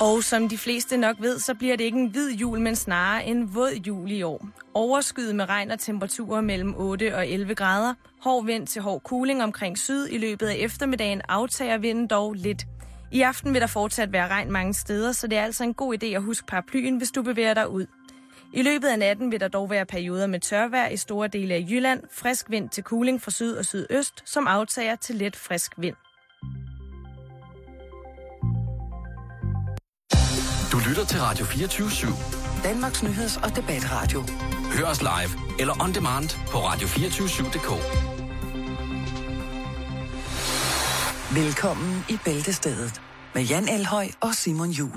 Og som de fleste nok ved, så bliver det ikke en hvid jul, men snarere en våd jul i år. Overskyet med regn og temperaturer mellem 8 og 11 grader. Hård vind til hård kuling omkring syd. I løbet af eftermiddagen aftager vinden dog lidt. I aften vil der fortsat være regn mange steder, så det er altså en god idé at huske paraplyen, hvis du bevæger dig ud. I løbet af natten vil der dog være perioder med tørvejr i store dele af Jylland. Frisk vind til kuling fra syd og sydøst, som aftager til let frisk vind. Du lytter til Radio 24/7. Danmarks nyheds- og debatradio. Hør os live eller on demand på radio247.dk. Velkommen i Bæltestedet med Jan Elhøj og Simon Juhl.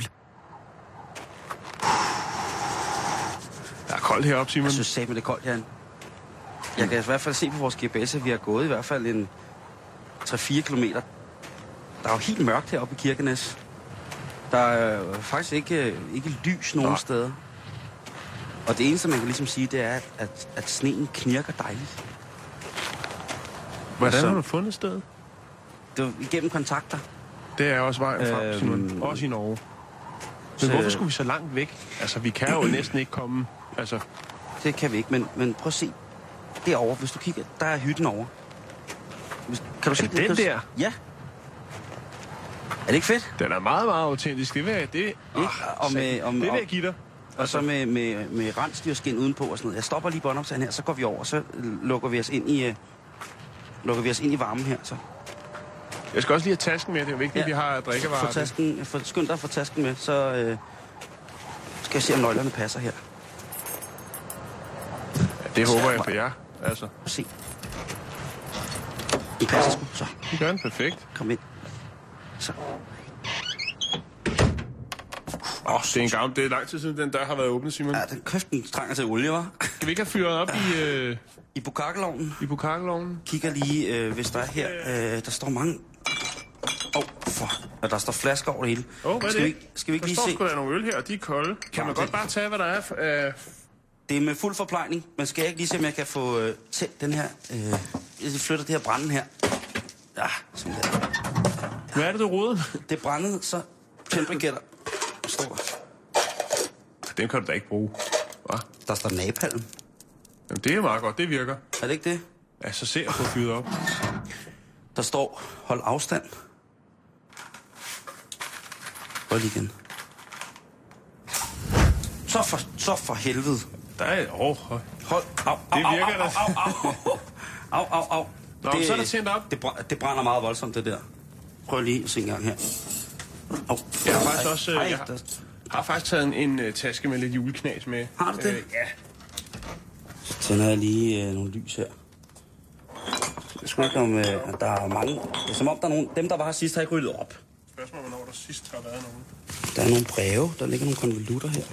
Der er koldt heroppe, Simon. Jeg synes satme, det er koldt, Jan. Jeg kan i hvert fald se på vores GPS, at vi har gået i hvert fald en 3-4 kilometer. Der er jo helt mørkt heroppe i Kirkenes. Der er faktisk ikke lys nogen steder. Og det eneste, man kan ligesom sige, det er, at sneen knirker dejligt. Hvordan har du fundet stedet? Det var igennem kontakter. Det er også vejen frem, Simon. Også i Norge. Men hvorfor skulle vi så langt væk? Altså, vi kan jo næsten ikke komme. Altså. Det kan vi ikke, men prøv at se. Derovre, hvis du kigger, der er hytten over. Kan du se det? Den der? Ja. Er det ikke fedt? Den er meget, meget autentisk. Det vil jeg give dig. Og så med rensdyrskin udenpå og sådan noget. Jeg stopper lige båndoptagen her, så går vi over, og så lukker vi os ind i varmen her. Så. Jeg skal også lige have tasken med. Det er jo vigtigt, at vi har drikkevarer. Skynd dig at få tasken med, så skal jeg se, om nøglerne passer her. Ja, det håber jeg for jer. Altså. Se. I passer sgu, så. Det gør den perfekt. Kom ind. Så. Det er lang tid siden, den dør har været åbnet, Simon. Ja, den køften trænger til olie, hva'? Skal vi ikke have fyret op i bukakkelovnen? I bukakkelovnen? Kigger lige, hvis der er her. Der står mange... Og der står flasker over det hele. Hvad er det? Skal vi ikke lige se? Der står sgu da nogle øl her, og de er kolde. Kan man godt bare tage, hvad der er? Det er med fuld forplejning. Men skal jeg ikke lige se, om jeg kan få tændt den her... Jeg flytter det her brænde her. Ja, sådan der. Hvad er det, du roder? Det er brændet, så tændbriketter. Den kan du da ikke bruge. Hva? Der står napalm. Jamen, det er meget godt. Det virker. Er det ikke det? Ja, så ser jeg få fyret op. Der står, hold afstand. Prøv lige igen. Så for helvede. Der er... Hold. Au. Det virker da. Au. Nå, så er der tændt op. Det brænder meget voldsomt, det der. Prøv lige at se en gang her. Jeg har faktisk også... Jeg har faktisk taget en taske med lidt juleknas med. Har du det? Ja. Så tænder jeg lige nogle lys her. Jeg skulle ikke om, at der er mange... Det er som om, der er nogen... Dem, der var her sidst, har ikke ryddet op. Spørgsmål, hvornår der sidst har været nogen. Der er nogle breve. Der ligger nogle konvolutter her.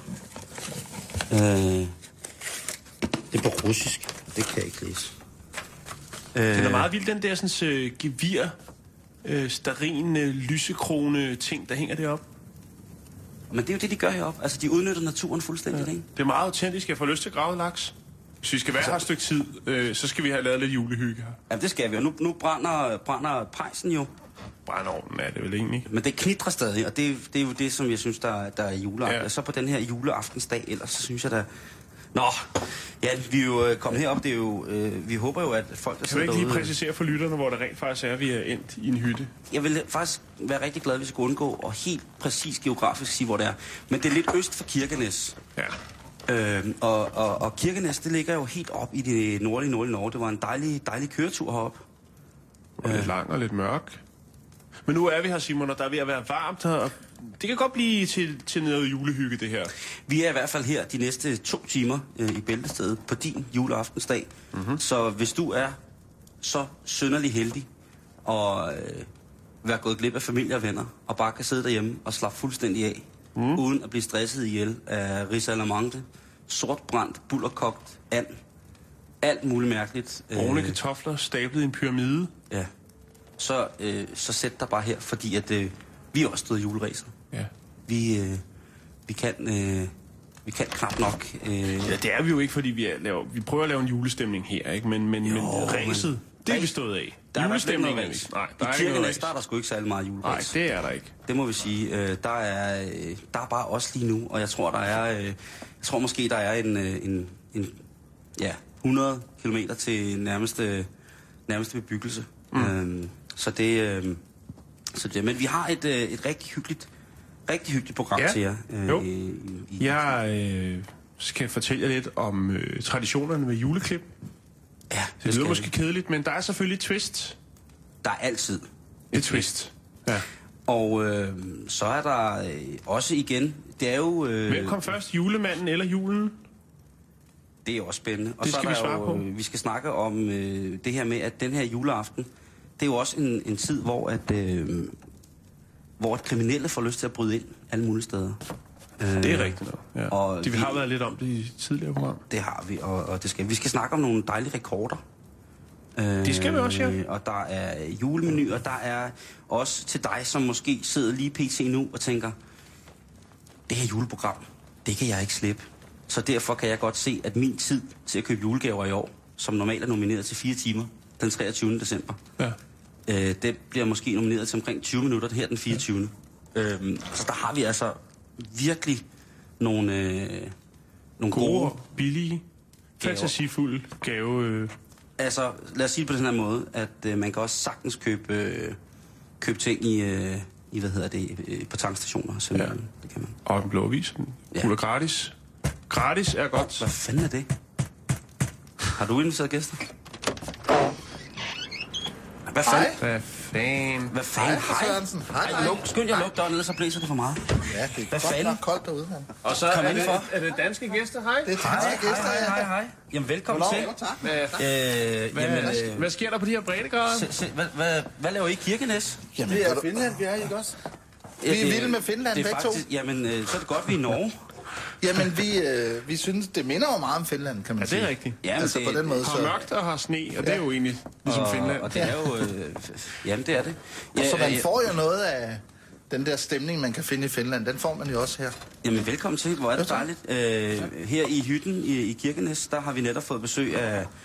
Det er på russisk. Det kan jeg ikke læse. Det er meget vildt, den der sådan, gevir, stearin, lysekrone ting, der hænger deroppe. Men det er jo det, de gør heroppe. Altså, de udnytter naturen fuldstændig, ikke? Det er meget autentisk. Jeg får lyst til at grave laks. Hvis vi skal være her et stykke tid, så skal vi have lavet lidt julehygge her. Jamen, det skal vi. Og nu brænder pejsen jo. Brændeovnen er det vel egentlig. Men det knitrer stadig, og det er jo det, som jeg synes, der er juleaften. Ja. Så på den her juleaftensdag, ellers så synes jeg, der... Nå, ja, vi er jo kommet herop. Det er jo, vi håber jo, at folk, der sidder derude... Kan du ikke lige præcisere for lytterne, hvor det rent faktisk er, at vi er endt i en hytte? Jeg vil faktisk være rigtig glad, hvis vi skulle undgå og helt præcis geografisk sige, hvor det er. Men det er lidt øst for Kirkenes. Ja. Og Kirkenes, det ligger jo helt op i det nordlige Norge. Det var en dejlig køretur heroppe. Lidt lang og lidt mørk. Men nu er vi her, Simon, og der er ved at være varmt her. Og det kan godt blive til noget julehygge, det her. Vi er i hvert fald her de næste 2 timer i Bæltestedet på din juleaftensdag. Mm-hmm. Så hvis du er så synderlig heldig og være gået glip af familie og venner, og bare kan sidde derhjemme og slappe fuldstændig af, uden at blive stresset ihjel af risalamande, sortbrændt, bullerkogt, and, alt muligt mærkeligt. Brune kartofler stablet i en pyramide. Ja. Så sæt dig bare her, fordi at vi er også stået juleræset. Ja. Vi kan knap nok. Ja, det er vi jo ikke, fordi vi prøver at lave en julestemning her, ikke? Men ræset, Det er vi stået af. Der er Julestemning der er ikke ikke. Nej, I Kirkenes, der er der sgu ikke særlig meget juleræs. Nej, det er der ikke. Det må vi sige. Der er bare os lige nu, og jeg tror, måske, der er en 100 kilometer til nærmeste bebyggelse. Så det, men vi har et rigtig hyggeligt program til jer. Jeg skal fortælle jer lidt om traditionerne med juleklip. Ja, det lyder måske kedeligt, men der er selvfølgelig et twist. Der er altid et twist. Ja. Og så er der også igen, det er jo... Hvem kom først, julemanden eller julen? Det er også spændende. Og det så skal vi svare på. Vi skal snakke om det her med, at den her juleaften, det er jo også en tid, hvor kriminelle får lyst til at bryde ind alle mulige steder. Det er rigtigt nok. Ja. Og vi har været lidt om det i tidligere program. Det har vi, og det skal vi. skal snakke om nogle dejlige rekorder. Det skal vi også, ja. Og der er julemenu, og der er også til dig, som måske sidder lige pt. Nu og tænker, det her juleprogram, det kan jeg ikke slippe. Så derfor kan jeg godt se, at min tid til at købe julegaver i år, som normalt er nomineret til 4 timer, den 23. december, det bliver måske nomineret til omkring 20 minutter her den 24. Så der har vi altså virkelig nogle gode, billige, fantasifulde gave. Altså, lad os sige det på den her måde, at man kan også sagtens købe ting i på tankstationer. Så det kan man. Og en blå avis. Guld gratis. Gratis er godt. Hvad fanden er det? Har du inviteret gæster? Hvad fanden? Hvad fanden? Hej. Skynd jer at lukke døren ned, så blæser det for meget. Ja, det er godt nok koldt derude, mand. Og så er det danske gæster, hej? Det er danske gæster, ja. Hej. Jamen, velkommen til. Hvad sker der på de her breddegrader? Hvad laver I i Kirkenes? Jamen, det er Finland, vi er, ikke også? Vi er vilde med Finland, begge to. Jamen, så er det godt, vi er i Norge. Jamen, vi synes, det minder jo meget om Finland, kan man sige. Ja, det er rigtigt. Jamen, altså, på den måde, har mørkt og har sne, og det er jo egentlig ligesom Finland. Og det er jo... jamen, det er det. Så man får jo noget af den der stemning, man kan finde i Finland. Den får man jo også her. Jamen, velkommen til. Hvor er det dejligt. Her i hytten i Kirkenes, der har vi netop fået besøg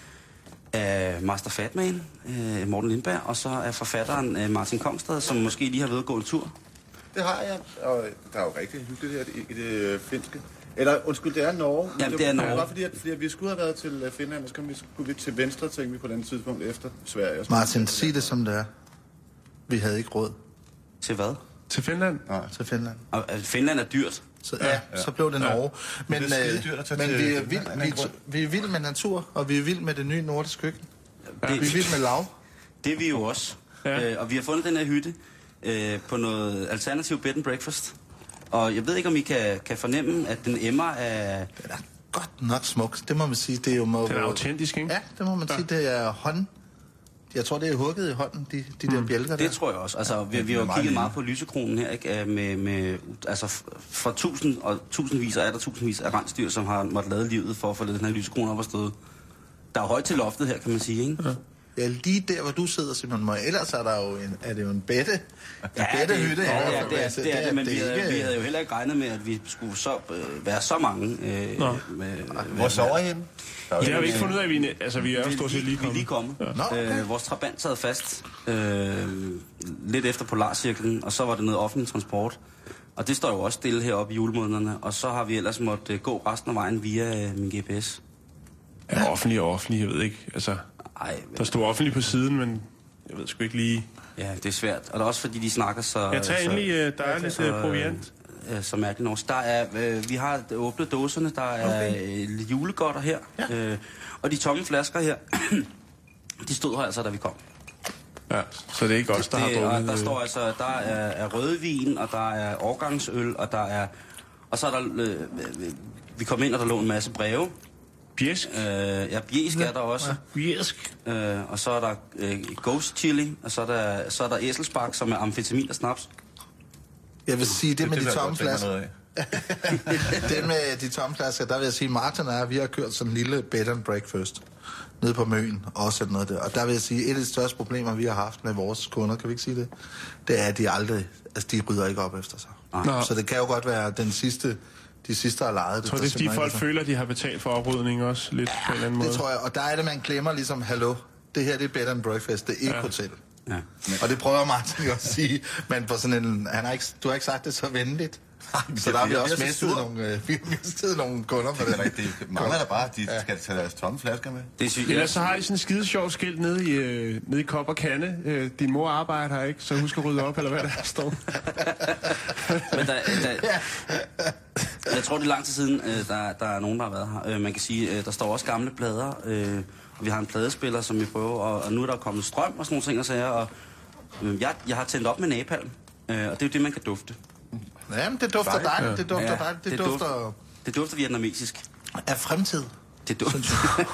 af Master Fatman, Morten Lindberg, og så er forfatteren Martin Kongstad, som måske lige har været gå en tur. Det har jeg, og der er jo rigtig hyggeligt her i det finske. Eller, undskyld, det er Norge. Jamen, det er Norge. Bare fordi vi skulle have været til Finland, og så skulle vi til venstre, tænkte vi på den tidspunkt efter Sverige. Martin, sig det som det er. Vi havde ikke råd. Til hvad? Til Finland? Nej, til Finland. Og Finland er dyrt. Så blev det Norge. Men, det er skidedyrt at tage men til vi er vilde med natur, og vi er vilde med det nye nordiske køkken. Vi er vilde med lav. Det er vi jo også. Og vi har fundet den her hytte på noget alternativ bed and breakfast. Og jeg ved ikke, om I kan fornemme, at den emmer af... Den er godt nok smuk. Det må man sige. Det er jo... Den er autentisk, ikke? Ja, det må man sige. Det er hånd... Jeg tror, det er hugget i hånden, de der bjælker der. Det tror jeg også. Altså, vi har jo kigget meget på lysekronen her, ikke? Altså, for tusindvis og tusindvis af rensdyr, som har måttet lade livet for at få den her lysekrone op og stået. Der er højt til loftet her, kan man sige, ikke? Ja, lige der, hvor du sidder, Simon Møg. Ellers er der jo er det jo en bedte. Bedtehytte. Ja, det er det, men vi havde jo heller ikke regnet med, at vi skulle være så mange. Hvor sover I henne? Det har vi ikke fundet ud af, vi er jo stort set lige kommet. Vi er lige kommet. Ja. Vores trabant sad fast lidt efter Polarcirklen, og så var det noget offentlig transport. Og det står jo også stille heroppe i julemånederne, og så har vi ellers måttet gå resten af vejen via min GPS. Ja, offentlig, jeg ved ikke. Altså, der stod offentlig på siden, men jeg ved sgu ikke lige... Ja, det er svært. Og det er også fordi, de snakker så... Jeg tager endelig, der er lidt proviant. Så mærkeligt norsk. Der er, vi har åbnet dåserne, der er julegodter her. Ja. Og de tomme flasker her, de stod her altså, da vi kom. Ja, så det er ikke os, der har drukket. Der står altså, der er rødvin, og der er årgangsøl, og der er... Og så er der... vi kom ind, og der lå en masse breve. Bjæsk? Ja, bjæsk er der også. Bjæsk. Og så er der ghost chili, og så er der æselsbak, som er amfetamin og snaps. Jeg vil sige, det med de tomme flasker... det med de tomme flasker, der vil jeg sige, Martin og jeg, vi har kørt sådan en lille bed and breakfast nede på Møn, og sådan noget der. Og der vil jeg sige, et af de største problemer, vi har haft med vores kunder, kan vi ikke sige det, det er, at de aldrig... Altså, de rydder ikke op efter sig. Så det kan jo godt være de sidste har lejet det. Jeg tror, det er, fordi folk føler, at de har betalt for oprydning også, lidt på en eller anden måde. Det tror jeg, og der er det, man glemmer ligesom, hallo, det her det er bed and breakfast, det er ikke hotel. Ja. Og det prøver Martin jo at sige, men på sådan en, du har ikke sagt det så venligt. Så der har vi også mistet nogle kunder på det. Det mangler der bare, de skal tage deres tomme flasker med. Ellers så har I sådan en skide sjov skilt nede i kop og kande. Din mor arbejder her, ikke? Så husk at rydde op, eller hvad der står. Men jeg tror, det er lang tid siden, der er nogen, der har været her. Man kan sige, der står også gamle plader, og vi har en pladespiller, som vi prøver, og nu er der kommet strøm og sådan nogle ting og sager, og jeg har tændt op med napalm, og det er jo det, man kan dufte. Jamen, det dufter dejligt. Det dufter dejligt. Det dufter vietnamesisk. Af fremtid. Det dufter.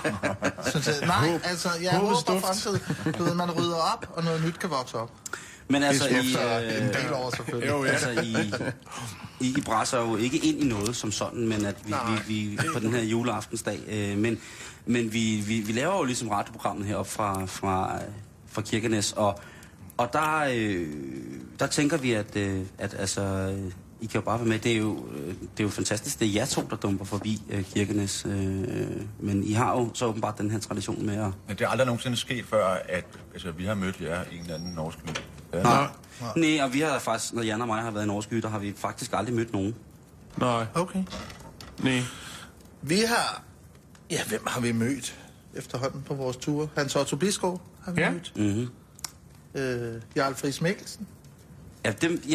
Nej, altså, jeg håber fremtid. Du ved, man rydder op, og noget nyt kan vokse op. Men altså, efter en del år selvfølgelig. Jo, ja. Altså, I brasser jo ikke ind i noget som sådan, men at vi på den her juleaftensdag. Men vi laver jo ligesom radioprogrammet heroppe fra Kirkenes, og der tænker vi, at altså, I kan jo bare være med. Det er jo fantastisk. Det er jer to, der dumper forbi Kirkenes. Men I har jo så åbenbart den her tradition med at... Men det er aldrig nogensinde sket før, at altså, vi har mødt jer i en eller anden norsk by. Nej, og vi har faktisk, når Jan og mig har været i norsk by, der har vi faktisk aldrig mødt nogen. Nej. Okay. Nej. Vi har... Ja, hvem har vi mødt efterhånden på vores ture? Hans Otto Bisgaard har vi mødt. Mm-hmm. Jarl Friis Mikkelsen. Ja,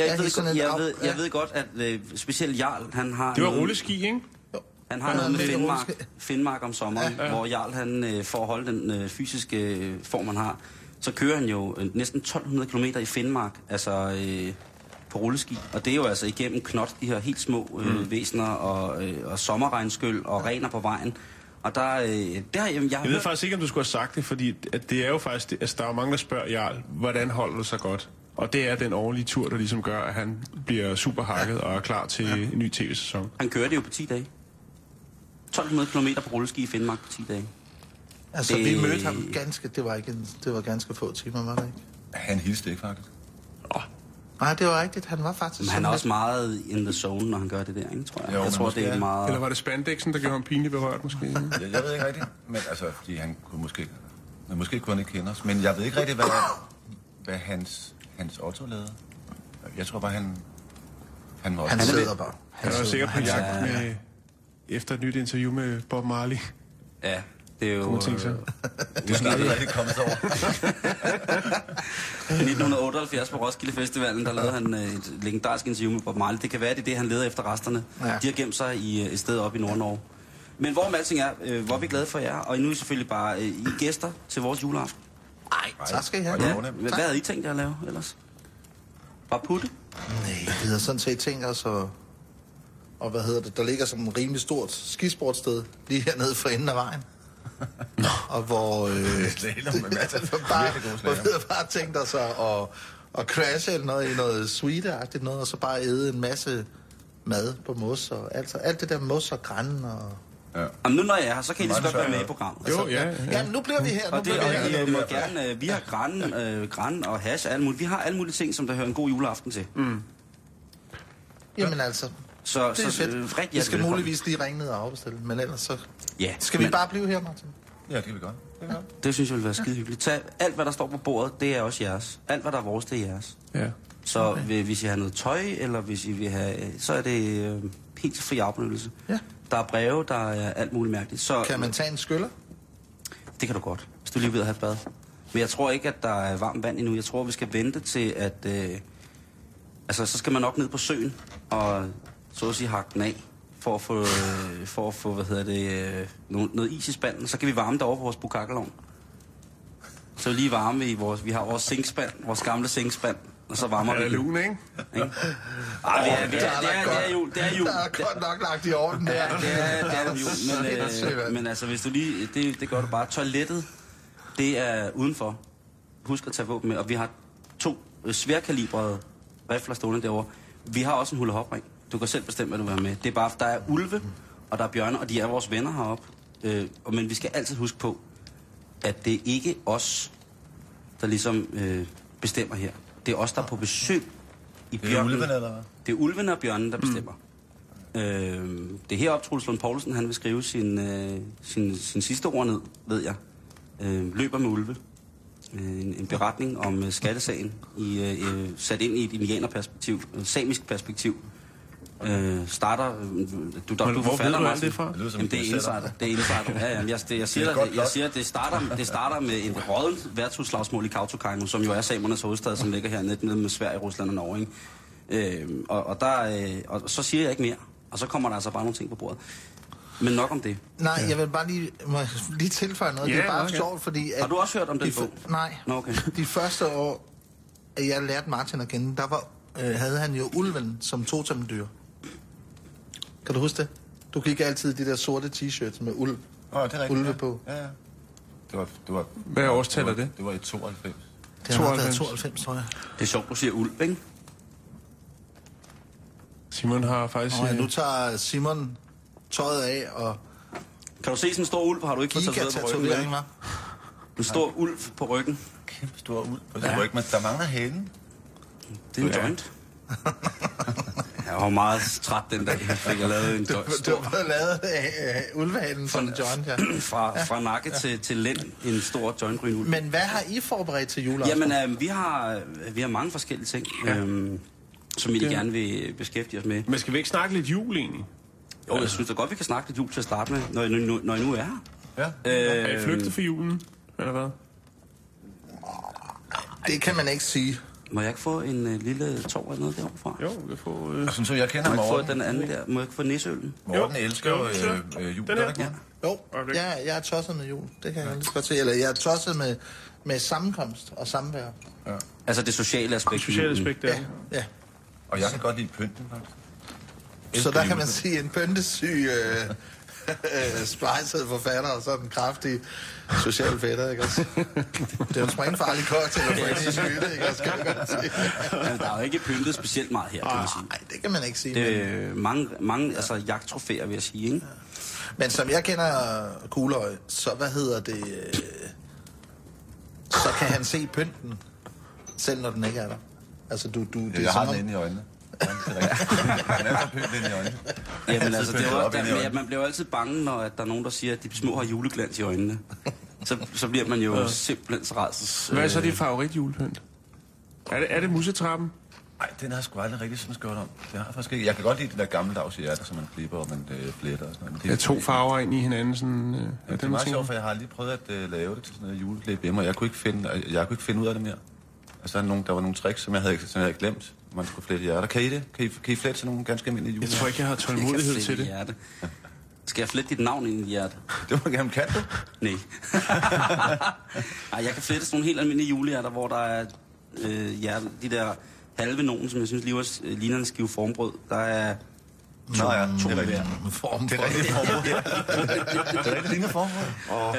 jeg ved godt, at specielt Jarl, han har... Det var rulleski, ikke? Jo. Han har noget med Finnmark om sommeren, hvor Jarl, han for at holde den fysiske form, han har, så kører han jo næsten 1200 km i Finnmark, altså på rulleski. Og det er jo altså igennem knot, de her helt små væsener og sommerregnskyld og rener på vejen. Og jeg ved faktisk ikke, om du skulle have sagt det, fordi at det er jo faktisk... Altså, der er jo mange, der spørger Jarl, hvordan holder du sig godt? Og det er den årlige tur, der ligesom gør, at han bliver super hakket og er klar til en ny tv-sæson. Han kører det jo på 10 dage. 1200 km på rulleski i Finnmark på 10 dage. Altså, vi mødte ham ganske... Det var ganske få timer, var det ikke? Han hilste ikke, faktisk. Nej, det var rigtigt. Han var faktisk... Men han er også meget in the zone, når han gør det der, ikke, tror jeg. Jo, jeg tror, det er meget... Eller var det spandexen, der gjorde ham pinligt berørt, måske? Jeg ved ikke rigtigt, men altså, fordi han kunne måske kunne han ikke kende os, men jeg ved ikke rigtigt, hvad hans Otto lavede. Jeg tror bare, han var... Han sidder bare. Han var sikkert på jagt med... Efter et nyt interview med Bob Marley. Ja, det er jo... Kunne tænke sig. Det er snart rigtig kommet over. I 1978 på Roskilde Festivalen, der lavede han et legendarisk interview med Bob Marley. Det kan være, det er det, han leder efter resterne. Ja. De har gemt sig i et sted oppe i Nord-Norge. Men hvor alting er, hvor er vi glade for jer. Og nu er I selvfølgelig bare I gæster til vores juleaften. Nej, så skal I have. Ja. Hvad havde I tænkt jer at lave ellers? Bare putte? Nej, vi havde sådan set tænkt os og hvad hedder det, der ligger som et rimelig stort skisportsted lige hernede for enden af vejen. Og hvor bare tænkt os at crashe eller noget i noget suite-agtigt noget, og så bare æde en masse mad på mos, og altså alt det der mos og græn og... Ja. Jamen nu når jeg er her, så kan I lige godt være med i programmet. Jo, ja. Jamen nu bliver vi her. Og det må gerne, vi har græn og hash og alt muligt. Vi har alle mulige ting, som der hører en god juleaften til. Mm. Jamen altså... Så det er fedt. Vi skal muligvis lige ringe ned og afbestille, men ellers så... Ja, skal vi bare blive her, Martin? Ja, det kan vi godt. Det synes jeg vil være skide hyggeligt. Tag alt, hvad der står på bordet, det er også jeres. Alt, hvad der er vores, det er jeres. Ja. Så hvis I har noget tøj, eller hvis I vil have... Så er det helt fri afbenyttelse. Ja. Der er breve, der er alt muligt mærkeligt. Så, kan man tage en skyller? Det kan du godt, hvis du lige ved at have et bad. Men jeg tror ikke, at der er varmt vand endnu. Jeg tror, vi skal vente til, at... altså, så skal man nok ned på søen, og så at sige hakke den af, for at få noget is i spanden. Så kan vi varme det over på vores bukakkelovn. Så lige varme vi har vores zinkspand, vores gamle zinkspand, og så varmer vi. Det er lun, ikke? Det er jul. Der er godt nok lagt i orden der. Ja, det er jul. Men altså, hvis du lige... Det gør du bare. Toilettet, det er udenfor. Husk at tage våben med. Og vi har 2 sværkalibrede rifler stående derovre. Vi har også en hula-hop-ring. Du kan selv bestemme, hvad du vil have med. Det er bare, der er ulve, og der er bjørne, og de er vores venner heroppe. Men vi skal altid huske på, at det er ikke os, der ligesom bestemmer her. Det er os, der er på besøg i bjørnen. Det er ulvene, eller hvad? Det er ulvene og bjørnen, der bestemmer. Det er heroppe, Troels Lund Poulsen, han vil skrive sin sidste ord ned, ved jeg. Løber med ulve. en beretning om skattesagen, sat ind i et indianerperspektiv, et samisk perspektiv. Starter... Du forfatter mig det fra? Det er insider. Det er insider. Ja, jeg siger, at det starter med en rådent værtshusslagsmål i Kautokeino, som jo er samernes hovedstad, som ligger hernede mellem Sverige, Rusland og Norge. Og så siger jeg ikke mere. Og så kommer der altså bare nogle ting på bordet. Men nok om det. Nej, jeg vil bare lige tilføje noget. Det er bare sjovt, fordi... Har du også hørt om den bog? Nej. Nå, okay. De første år, at jeg lærte Martin at kende, havde han jo ulven som totemdyr. Kan du huske det? Du gik altid de der sorte t-shirts med ulve på. Ja. Det var... Hvad årstal er det? Det var i 92. Det har nok været 92, tror jeg. Det er sjovt, du siger ulv, ikke? Simon har faktisk... Nu tager Simon tøjet af og... Kan du se sådan en stor ulv? Har du ikke fået tatoveret på ryggen? En stor ulv på ryggen. Kæmpe stor ulv på ryggen, men der mangler halen. Det er en joint. Jeg var meget træt den dag, jeg fik lavet en joint. Du har lavet ulvehalen som en joint, ja. Fra nakke til lænd, en stor jointgrøn ulv. Men hvad har I forberedt til juleaften? Jamen, vi har mange forskellige ting, som vi gerne vil beskæftige os med. Men skal vi ikke snakke lidt jul egentlig? Jo, jeg synes da godt, vi kan snakke lidt jul til at starte med, når I nu er her. Ja. Er I flygtet for julen, eller hvad? Det kan man ikke sige. Må jeg ikke få en lille tår eller noget derovre fra? Jo, vi får... Jeg synes, jeg kender Morten. Morten. Må jeg få den anden der? Må jeg ikke få nisseøllen? Morten elsker jul. Den her? Ja. Jo, jeg er tosset med jul. Det kan jeg lige godt se. Eller jeg er tosset med sammenkomst og samvær. Ja. Altså det sociale aspekt. Sociale aspekt, Ja. Og jeg kan godt lide pynten, faktisk. Så der kan man sige, en pyntesyg, splejset forfatter og sådan en kraftig social fætter, ikke også? Det er jo en springfarlig cocktail at få ind i skyde, ikke også? Kan man godt sige. Men der er jo ikke pyntet specielt meget her, kan man sige. Nej, det kan man ikke sige. Det er mange altså jagttrofæer, vil jeg sige, ikke? Men som jeg kender Kugløj, så så kan han se pynten, selv når den ikke er der. Altså, jeg har den inde i øjnene. Han er så pynt inde i øjnene. Jamen altså, det er jo, man bliver jo altid bange, når der er nogen, der siger, at de små har juleglans i øjnene. Så bliver man jo simpelthen så rædsels. Hvad er så dit favorit julepynt? Er det musetrappen? Nej, den har jeg sgu aldrig rigtig sådan skørt om. Det har jeg faktisk ikke. Jeg kan godt lide det der gammeldags hjerte, som man flipper og man fletter og sådan noget. Det er to farver ind i hinanden. Sådan, det er meget sjovt, for jeg har lige prøvet at lave det til sådan noget juleklip hjemme, og jeg kunne ikke finde ud af det mere. Altså, der var nogle tricks, som jeg havde glemt. Man skulle flette hjerter. Kan I det? Kan I flette sådan nogle ganske almindelige jule? Jeg tror ikke, jeg har tålmodighed til det. Hjerte. Skal jeg flette dit navn ind i hjertet? Det må gerne. Kan du? Nej. Ej, jeg kan flette sådan nogle helt almindelige julehjerter, hvor der er de der halve nogen, som jeg synes ligner en skive formbrød. Der er to hver. Det er rigtigt formbrød. Det er rigtigt ligner formbrød.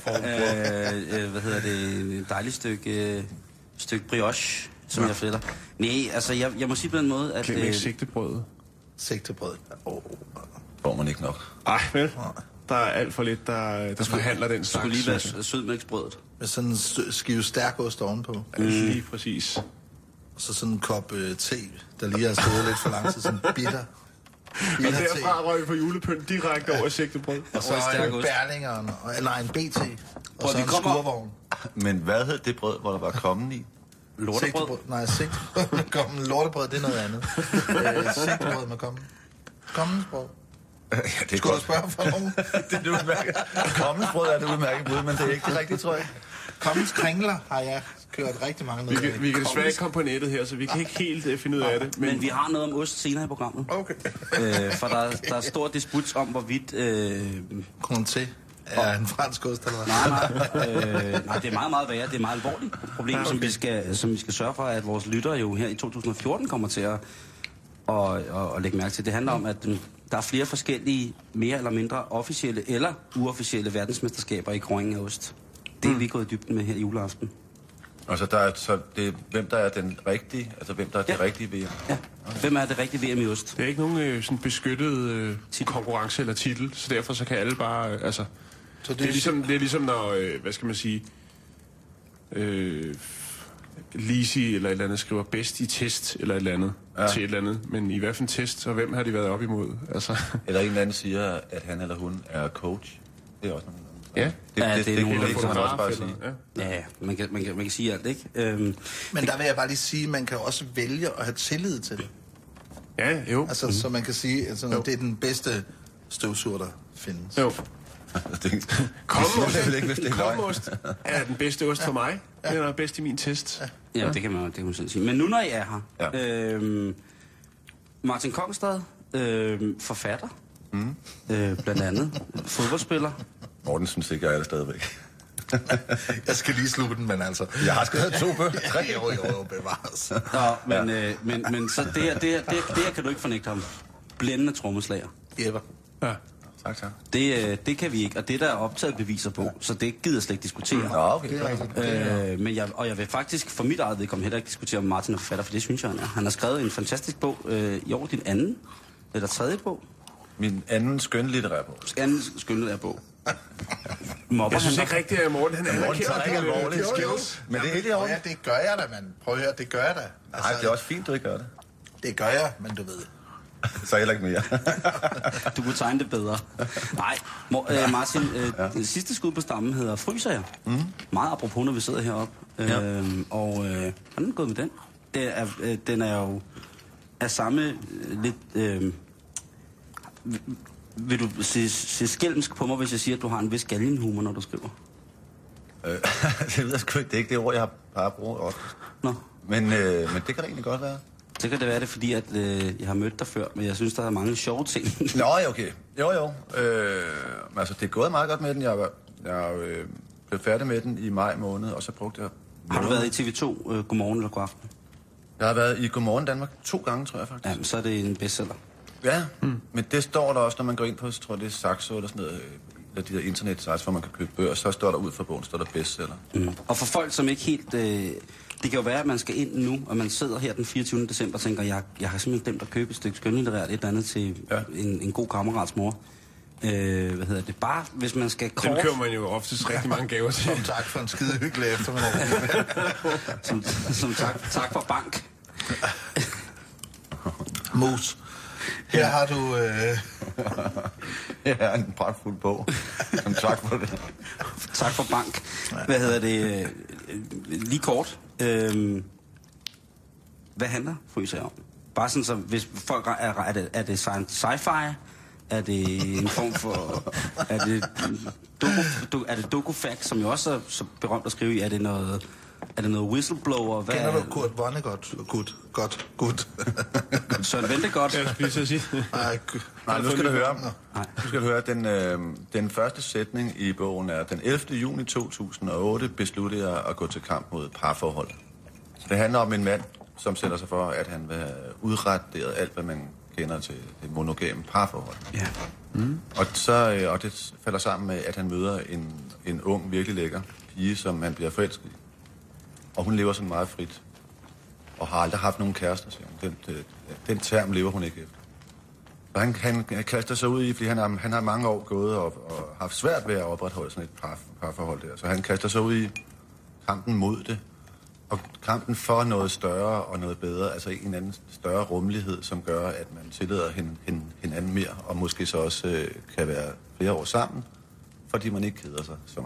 Hvad hedder det? Et dejligt stykke brioche, som jeg fletter. Nej, altså jeg må sige på den måde, at... Glem ikke sigtebrødet. Sigtebrød. Får man ikke nok. Ej, vel? Der er alt for lidt, der forhandler den slags. Det skulle lige være sødmælksbrødet. Med sådan en skive stærkost ovenpå. Lige præcis. Og så sådan en kop te, der lige har stået lidt for lang tid, sådan bitter. Og derfra røg på julepynt direkte over sigtebrød. Og så Berlingeren, eller en BT, og så en skurvogn. Men hvad hed det brød, hvor der var kommen i? Lortebrød? Nej, sigtebrød med kommen. Lortebrød, det er noget andet. Sigtebrød med kommen. Kommensbrød. Ja, det skulle du spørge for nogen? Det er det udmærket. Kommensbrød er det udmærket brød, men det er ikke det rigtige, tror jeg. Kommens kringler har jeg kørt rigtig mange noget. Vi kan desværre ikke komme på nettet her, så vi kan ikke helt finde ud af det. Men vi har noget om ost senere i programmet. Okay. For der er stor disput om, hvorvidt... Comté er en fransk ost, eller hvad? Nej, det er meget, meget værre. Det er et meget alvorligt problem, som vi skal sørge for, at vores lyttere jo her i 2014 kommer til at lægge mærke til. Det handler om, at der er flere forskellige, mere eller mindre officielle eller uofficielle verdensmesterskaber i kroningen af ost. Det er vi gået i dybden med her i juleaften. Altså, hvem der er den rigtige, altså hvem der er det rigtige VM? Ja, hvem er det rigtige VM i ost? Det er ikke nogen sådan beskyttet konkurrence eller titel, så derfor så kan alle bare, altså... Så det er ligesom når, hvad skal man sige, Lisi eller et eller andet skriver bedst i test eller et eller andet til et eller andet. Men i hvad for en test, og hvem har de været op imod? Altså. Eller en eller anden siger, at han eller hun er coach. Det er også noget. Ja, det er nogle kan man også bare sige. Ja, man kan sige alt, ikke? Men der vil jeg bare lige sige, at man kan også vælge at have tillid til det. Ja, jo. Altså, så man kan sige, at det er den bedste støvsuger, der findes. Jo. Komost er den bedste ost for mig. Den er bedst i min test. Ja, det kan man selv sige. Men nu når I er her, Martin Kongstad, forfatter, blandt andet, fodboldspiller. Morten synes ikke, jeg er det stadigvæk. Jeg skal lige slutte den, men altså... Jeg har skrevet 2 bøger. 3 år bevares. Men så det her kan du ikke fornægte ham. Blændende trommeslager. Jeppe. Ja. Tak. Det kan vi ikke, og det der er optaget beviser på, så det gider jeg slet ikke diskutere. Nå, okay. Men jeg vil faktisk for mit eget vedkommende heller ikke diskutere, om Martin er forfatter, for det synes jeg, han er. Han har skrevet en fantastisk bog i år, din anden, eller tredje bog. Min anden skønlitterære bog. Anden skønlitterære bog. Jeg synes ikke rigtigt, at Morten tager ikke alvorligt skills. Men det er helt i orden. Ja, det gør jeg da, mand. Prøv at høre, det gør jeg da. Altså, det er også fint, du ikke gør det. Det gør jeg, men du ved. Så heller ikke mere. Du kunne tegne det bedre. Nej, Martin, det sidste skud på stammen hedder Fryser jeg. Meget apropos, når vi sidder heroppe. Og hvordan er det gået med den? Den er jo af samme lidt... vil du se skælmsk på mig, hvis jeg siger, at du har en vis galgenhumor, når du skriver? Det ved jeg sgu ikke. Det er ikke det ord, jeg har bare brugt ofte. Nå. Men det kan det egentlig godt være. Så kan det være det, fordi at, jeg har mødt dig før, men jeg synes, der er mange sjove ting. Nå, okay. Jo. Altså, det er gået meget godt med den. Jeg blev færdig med den i maj måned, og så brugte jeg... Har du været i TV2 Godmorgen eller Godaften? Jeg har været i Godmorgen Danmark 2 gange, tror jeg faktisk. Ja, så er det en bestseller. Ja, men det står der også, når man går ind på, tror jeg, det er Saxo eller sådan noget, eller de der internet-sites, hvor man kan købe bøger, så står der ud for bogen, står der bestseller. Og for folk, som ikke helt... det kan jo være, at man skal ind nu, og man sidder her den 24. december og tænker, jeg har simpelthen glemt at købe et stykke skønlitterært, et eller andet til en god kammerats mor. Bare hvis man skal kort... Dem køber man jo oftest rigtig mange gaver til. Som tak for en skide hyggelig eftermiddag. som tak for bank. Mus. Her har du... Ja, en pragtfuld bog. Tak for det. Tak for bank. Lige kort. Hvad handler Fryser jeg om? Bare sådan, så hvis folk er det sci-fi? Er det en form for... Er det Dokufax, som jo også er så berømt at skrive i? Er det noget whistleblower? Kender du Kurt Vonnegut? Godt. Søren Ventegodt? Jeg skulle lige sige. Nej, nu skal du høre. Nu skal du høre, den første sætning i bogen er, den 11. juni 2008 besluttede jeg at gå til kamp mod parforhold. Det handler om en mand, som sætter sig for, at han vil have udraderet alt, hvad man kender til det monogame parforhold. Ja. Og det falder sammen med, at han møder en ung, virkelig lækker pige, som han bliver forelsket i. Og hun lever sådan meget frit. Og har aldrig haft nogen kærester, siger hun. Den term lever hun ikke efter. Og han kaster sig ud i, fordi han har mange år gået og haft svært ved at opretholde sådan et parforhold der. Så han kaster sig ud i kampen mod det. Og kampen for noget større og noget bedre, altså en anden større rummelighed, som gør, at man tillader hinanden mere, og måske så også kan være flere år sammen, fordi man ikke keder sig så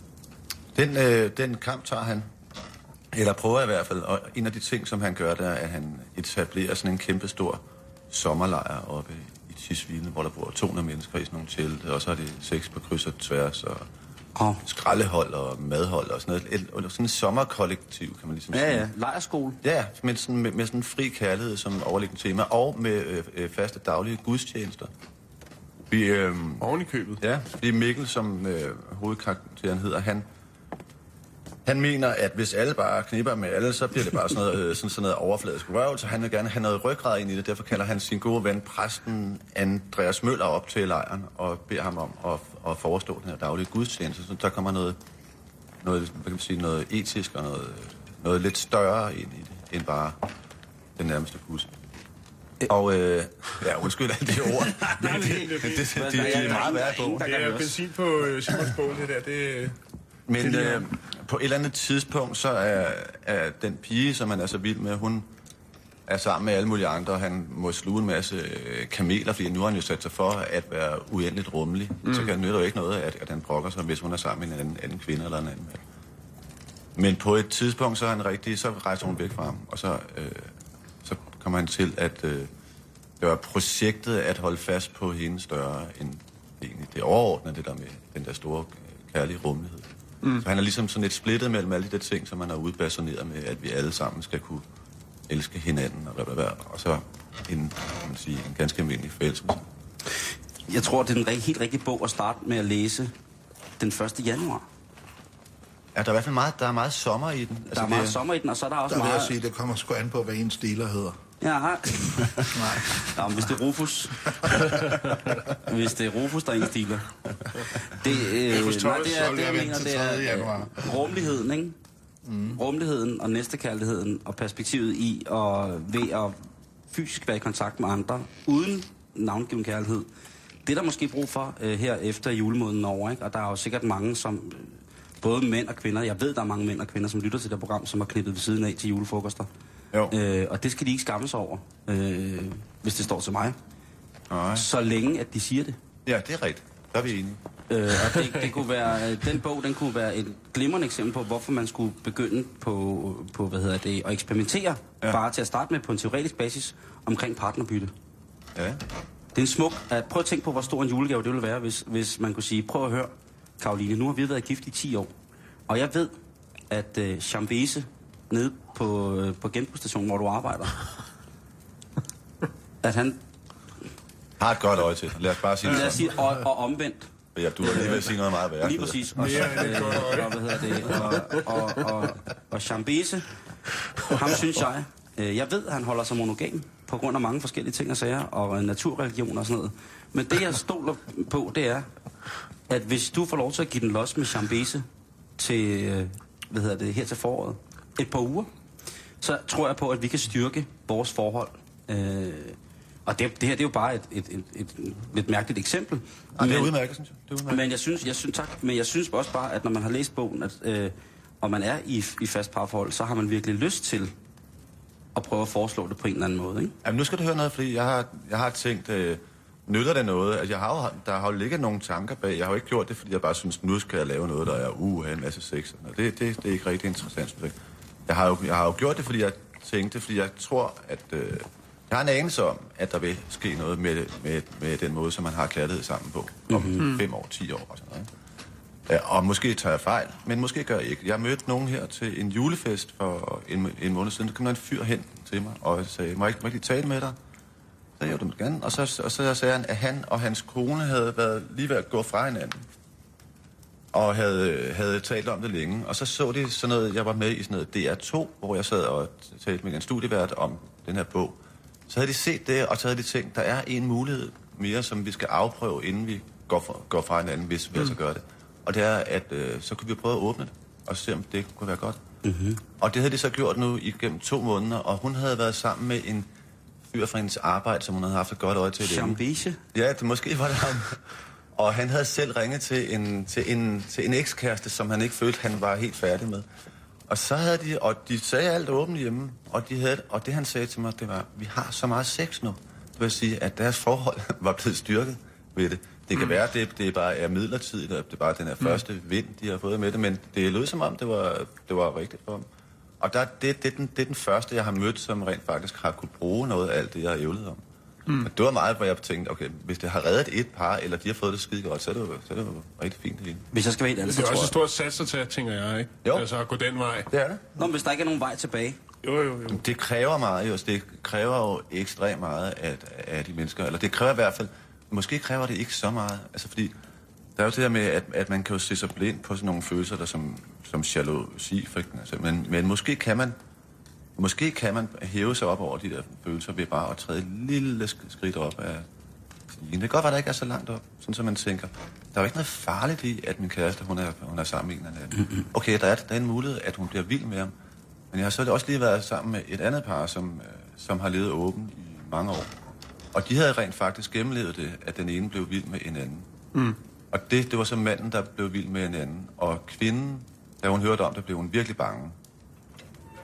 meget. Den kamp tager han, eller prøver i hvert fald, og en af de ting, som han gør, der er, at han etablerer sådan en kæmpestor sommerlejr oppe i Tisvilde, hvor der bor 200 mennesker i sådan nogle telte, og så er det sex på kryds og tværs, og skraldehold og madhold og sådan noget. Sådan en sommerkollektiv, kan man ligesom sige. Ja, lejrskole. Ja, med sådan en fri kærlighed som overliggende tema, og med faste daglige gudstjenester. Oven i købet. Ja, fordi Mikkel, som hovedkarakteren hedder, han mener, at hvis alle bare knipper med alle, så bliver det bare sådan noget overfladisk røvl, så han vil gerne have noget ryggrad ind i det. Derfor kalder han sin gode ven, præsten Andreas Møller, op til lejren og beder ham om at forestå den her daglige gudstjeneste. Så der kommer noget, hvad kan man sige, noget etisk og noget lidt større ind i det, end bare den nærmeste pus. Og undskyld alle de ord. Det er meget værd på. Det er benzin på Simons bog, det der. Men på et eller andet tidspunkt, så er den pige, som han er så vild med, hun er sammen med alle mulige andre, og han må sluge en masse kameler, fordi nu har han jo sat sig for at være uendeligt rummelig. Så kan det nytte jo ikke noget, at han brokker sig, hvis hun er sammen med en anden kvinde eller en anden mand. Men på et tidspunkt, så rejser hun væk fra ham, og så kommer han til, at det var projektet at holde fast på hende større end egentlig det overordnede, det der med den der store kærlige rummelighed. Så han er ligesom sådan lidt splittet mellem alle de der ting, som man har udbasoneret med, at vi alle sammen skal kunne elske hinanden og så en ganske almindelig forelskelse. Jeg tror, det er en helt rigtig bog at starte med at læse den 1. januar. Ja, der er i hvert fald der er meget sommer i den. Altså, der er meget sommer i den, og så er der også der meget... vil jeg sige, det kommer sgu an på, hvad ens dealer hedder. Ja, nej. Jamen, hvis det er Rufus. Hvis det er Rufus, der er ens dealer. Det er rummeligheden, ikke? Rummeligheden og næstekærligheden og perspektivet i og ved at fysisk være i kontakt med andre, uden navngiven kærlighed. Det er der måske brug for her efter julemåneden over, ikke? Og der er jo sikkert mange, som... Både mænd og kvinder. Jeg ved, der er mange mænd og kvinder, som lytter til det program, som har knippet ved siden af til julefrokoster. Og det skal de ikke skamme sig over, hvis det står til mig. Nej. Så længe, at de siger det. Ja, det er rigtigt. Der er vi enige. Og det kunne være, den bog, den kunne være et glimrende eksempel på, hvorfor man skulle begynde på at eksperimentere, bare til at starte med på en teoretisk basis, omkring partnerbytte. Ja. Det er en smuk... Prøv at tænke på, hvor stor en julegave det ville være, hvis man kunne sige, prøv at høre, Karoline, nu har vi været gift i 10 år, og jeg ved, at Chambese nede på genbrugsstationen, hvor du arbejder, at han... Har et godt øje til. Lad os bare sige det. Lad os sige, og omvendt. Ja, du er lige ved at sige noget meget værre. Lige præcis. Og Chambese, ham synes jeg ved, at han holder sig monogam på grund af mange forskellige ting og sager, og naturreligion og sådan noget. Men det, jeg stoler på, det er, at hvis du får lov til at give den los med Chambese til, her til foråret, et par uger, så tror jeg på, at vi kan styrke vores forhold. Og det her, det er jo bare et lidt mærkeligt eksempel. Det er udmærket, synes jeg. Det er udmærket. Men jeg synes også bare, at når man har læst bogen, og man er i fast parforhold, så har man virkelig lyst til at prøve at foreslå det på en eller anden måde, ikke? Jamen, nu skal du høre noget, fordi jeg har tænkt... nytter det noget? Altså, der har jo ligget nogle tanker bag. Jeg har jo ikke gjort det, fordi jeg bare synes, nu skal jeg lave noget, der er en masse sex. Og det er ikke rigtig interessant, synes jeg. Jeg har jo gjort det, fordi jeg tænkte, fordi jeg tror, at... jeg har en anelse om, at der vil ske noget med den måde, som man har kærlighed sammen på. Om 5 år, 10 år og sådan noget. Ja, og måske tager jeg fejl, men måske gør jeg ikke. Jeg mødte nogen her til en julefest for en måned siden. Der kom der en fyr hen til mig og sagde, må jeg ikke tale med dig? Så jeg det gerne. Og så sagde han, at han og hans kone havde været lige ved at gå fra hinanden. Og havde talt om det længe. Og så de sådan noget, jeg var med i sådan noget DR2, hvor jeg sad og talte med en studievært om den her bog. Så havde de set det, og så havde de tænkt, der er en mulighed mere, som vi skal afprøve, inden vi går fra hinanden, hvis vi altså gør det. Og det er, at så kunne vi prøve at åbne det, og se, om det kunne være godt. Mm-hmm. Og det havde de så gjort nu igennem 2 måneder, og hun havde været sammen med en fyr fra hendes arbejde, som hun havde haft et godt øje til. Chambese? Ja, det måske var det ham. Og han havde selv ringet til en ekskæreste, som han ikke følte, han var helt færdig med. Og så havde de sagde alt åbent hjemme, og det han sagde til mig, det var, vi har så meget sex nu. Det vil sige, at deres forhold var blevet styrket ved det. Det kan være, at det bare er midlertidigt, og det er bare den her første vind, de har fået med det, men det lød som om, det var rigtigt for dem. Og det er den første, jeg har mødt, som rent faktisk har kunne bruge noget af alt det, jeg har ævlet om. Og det var meget, hvor jeg tænkte, okay, hvis det har reddet et par, eller de har fået det skide godt, så er det jo rigtig fint det hele. Hvis jeg skal være helt ærlig, det er også et stort sats at tage, tænker jeg, ikke? Jo. Altså at gå den vej. Det er det. Nå, hvis der ikke er nogen vej tilbage. Jo. Det kræver meget, jo. Det kræver jo ekstremt meget af de mennesker. Eller det kræver i hvert fald, måske kræver det ikke så meget. Altså fordi, der er jo det der med, at man kan jo se sig blind på sådan nogle følelser, der som jalousi, for eksempel. Men måske kan man hæve sig op over de der følelser ved bare at træde et lille skridt op af stigen. Det kan godt være, der ikke er så langt op, sådan som man tænker. Der er jo ikke noget farligt i, at min kæreste, hun er sammen med en eller anden. Okay, der er en mulighed, at hun bliver vild med ham. Men jeg har så også lige været sammen med et andet par, som har levet åben i mange år. Og de havde rent faktisk gennemlevet det, at den ene blev vild med en anden. Og det var så manden, der blev vild med en anden. Og kvinden, da hun hørte om det, blev hun virkelig bange.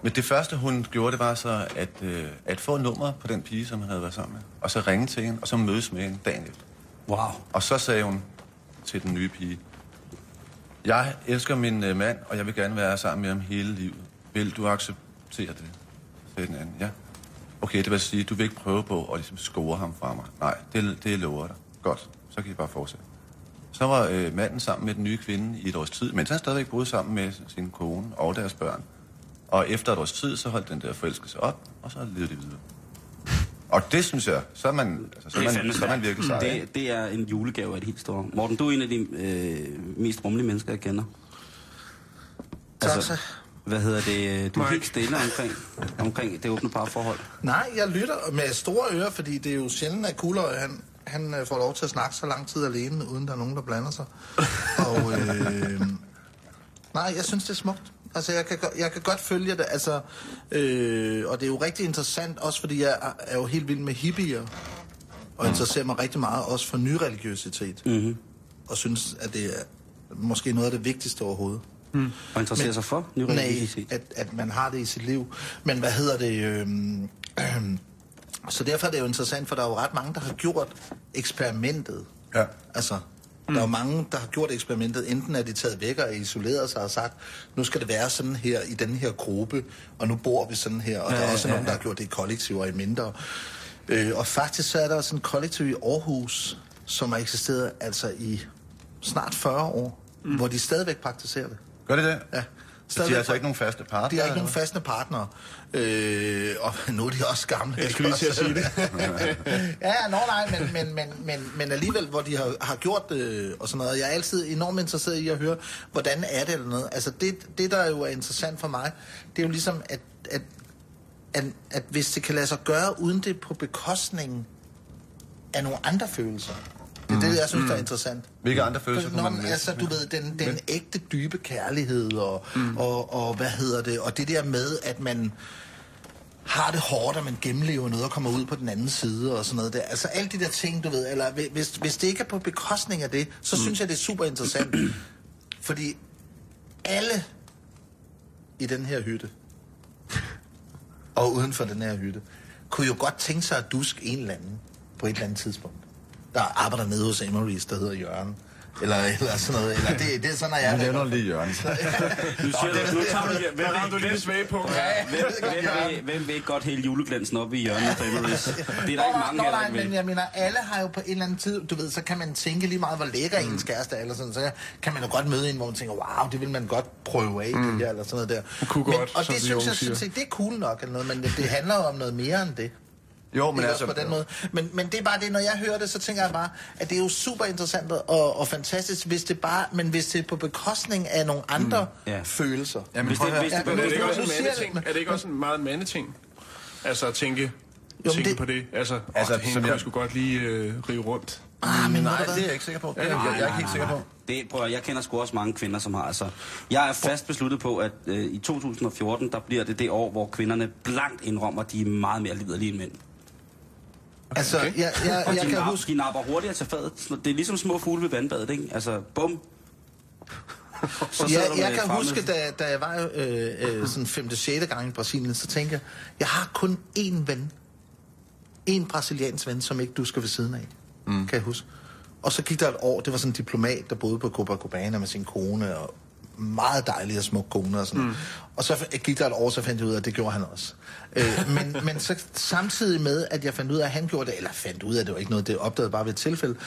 Men det første, hun gjorde, det var så at få nummer på den pige, som han havde været sammen med. Og så ringe til hende, og så mødes med hende dagen efter. Wow. Og så sagde hun til den nye pige, jeg elsker min mand, og jeg vil gerne være sammen med ham hele livet. Vil du acceptere det? Sagde den anden, ja. Okay, det vil sige, du vil ikke prøve på at ligesom score ham fra mig. Nej, det lover dig. Godt, så kan I bare fortsætte. Så var manden sammen med den nye kvinde i et års tid, mens han stadigvæk boede sammen med sin kone og deres børn. Og efter et års tid, så holdt den der forelskelse op, og så levede de videre. Og det synes jeg, så er man virkelig sej. Det er en julegave af det helt store. Morten, du er en af de mest rummelige mennesker, jeg kender. Altså, hvad hedder det? Du er helt stille omkring det åbne parforhold. Nej, jeg lytter med store ører, fordi det er jo sjældent, at Kuhløj, han får lov til at snakke så lang tid alene, uden der er nogen, der blander sig. Og nej, jeg synes, det er smukt. Altså, jeg kan godt følge det, altså, og det er jo rigtig interessant, også fordi jeg er jo helt vild med hippier, og interesserer mig rigtig meget også for nyreligiøsitet, og synes, at det er måske noget af det vigtigste overhovedet. Og interesserer sig for nyreligiøsitet? Nej, at man har det i sit liv. Men hvad hedder det? Så derfor er det jo interessant, for der er jo ret mange, der har gjort eksperimentet. Ja. Altså, der er jo mange, der har gjort eksperimentet. Enten er de taget væk og isoleret sig og sagt, nu skal det være sådan her i den her gruppe, og nu bor vi sådan her. Og der er også nogen, der har gjort det i kollektiv og i mindre. Og faktisk så er der også en kollektiv i Aarhus, som har eksisteret altså i snart 40 år, hvor de stadigvæk praktiserer det. Gør det? Ja. Så de har altså ikke nogen faste partnere? De har ikke nogen faste partnere. Og nu er de også gamle. Jeg skulle lige til at sige det. men alligevel, hvor de har gjort det og sådan noget. Jeg er altid enormt interesseret i at høre, hvordan er det eller noget. Altså det der jo er interessant for mig, det er jo ligesom, at hvis det kan lade sig gøre, uden det på bekostningen af nogle andre følelser. Det er det, jeg synes, der er interessant. Hvilke andre følelser kunne man altså, du ved, den ægte, dybe kærlighed, og hvad hedder det, og det der med, at man har det hårdt, og man gennemlever noget og kommer ud på den anden side, og sådan noget der. Altså, alle de der ting, du ved, eller hvis det ikke er på bekostning af det, så synes jeg, det er super interessant. Fordi alle i den her hytte, og uden for den her hytte, kunne jo godt tænke sig at duske en eller anden på et eller andet tidspunkt. Der arbejder nede hos Emery's, der hedder Jørgen. Eller sådan noget. Eller det er sådan, at jeg... Du nævner lige Jørgen. Hvem vil ikke godt hele juleglansen op i hjørnet på Emery's? Det er der ikke mange af, men jeg mener, alle har jo på en eller anden tid, du ved, så kan man tænke lige meget, hvor lækker ens kæreste er, eller sådan, så kan man jo godt møde en, hvor man tænker, wow, det vil man godt prøve af, det her, eller sådan noget der. Og det synes jeg, det er cool nok, eller noget, men det handler jo om noget mere end det. Jo, men altså... på den måde. Men det er bare det, når jeg hører det, så tænker jeg bare, at det er jo super interessant og fantastisk, hvis det er på bekostning af nogle andre følelser. Jamen, er det ikke også en meget mandeting? Altså at tænke på det? Altså hende kunne jeg sgu godt lige rive rundt. Men nej, det er jeg ikke sikker på. Jeg er ikke helt sikker på. Jeg kender sgu også mange kvinder, som har altså... Jeg er fast besluttet på, at i 2014, der bliver det år, hvor kvinderne blankt indrømmer, at de er meget mere liderlige end mænd. Altså, jeg kan huske... De napper hurtigere til fadet. Det er ligesom små fugle ved vandbadet, ikke? Altså, bum. Jeg kan huske, da jeg var sådan 5. 6. gang i Brasilien, så tænkte jeg har kun én ven. En brasiliansk ven, som ikke du skal ved siden af. Kan jeg huske. Og så gik der et år, det var sådan en diplomat, der boede på Copacabana med sin kone, og meget dejlig og smuk kone og sådan. Og så gik der et år, så fandt jeg ud af, at det gjorde han også. Men så samtidig med, at jeg fandt ud af, at han gjorde det, eller fandt ud af, det var ikke noget, det opdagede bare ved et tilfælde,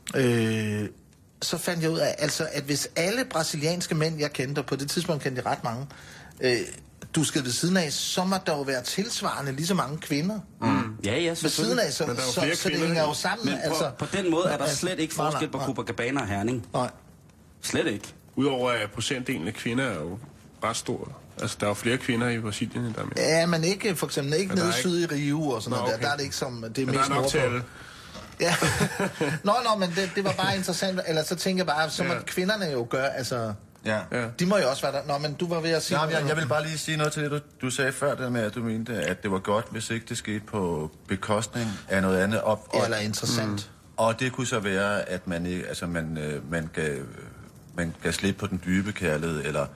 så fandt jeg ud af, altså, at hvis alle brasilianske mænd, jeg kendte, og på det tidspunkt kendte jeg ret mange, du skal ved siden af, så må der jo være tilsvarende lige så mange kvinder. Ja, ved siden af, så det hænger jo sammen. Men altså, på den måde er der slet ikke forskel på Copacabana og Herning. Nej. Slet ikke. Udover at procentdelen af kvinder er jo ret stor. Altså, der er jo flere kvinder i Brasilien, end der er mænd. Ja, men ikke, for eksempel ikke nede syd i Rio og sådan noget der. Der er det ikke som, det er men mest nordpå. Ja. Men det var bare interessant. Eller så tænker jeg bare, så må kvinderne jo gøre, altså... Ja. De må jo også være der. Nå, men du var ved at sige... Jeg vil bare lige sige noget til det, du sagde før, det med, at du mente, at det var godt, hvis ikke det skete på bekostning af noget andet. Eller interessant. Og det kunne så være, at man gav slip på den dybe kærlighed, eller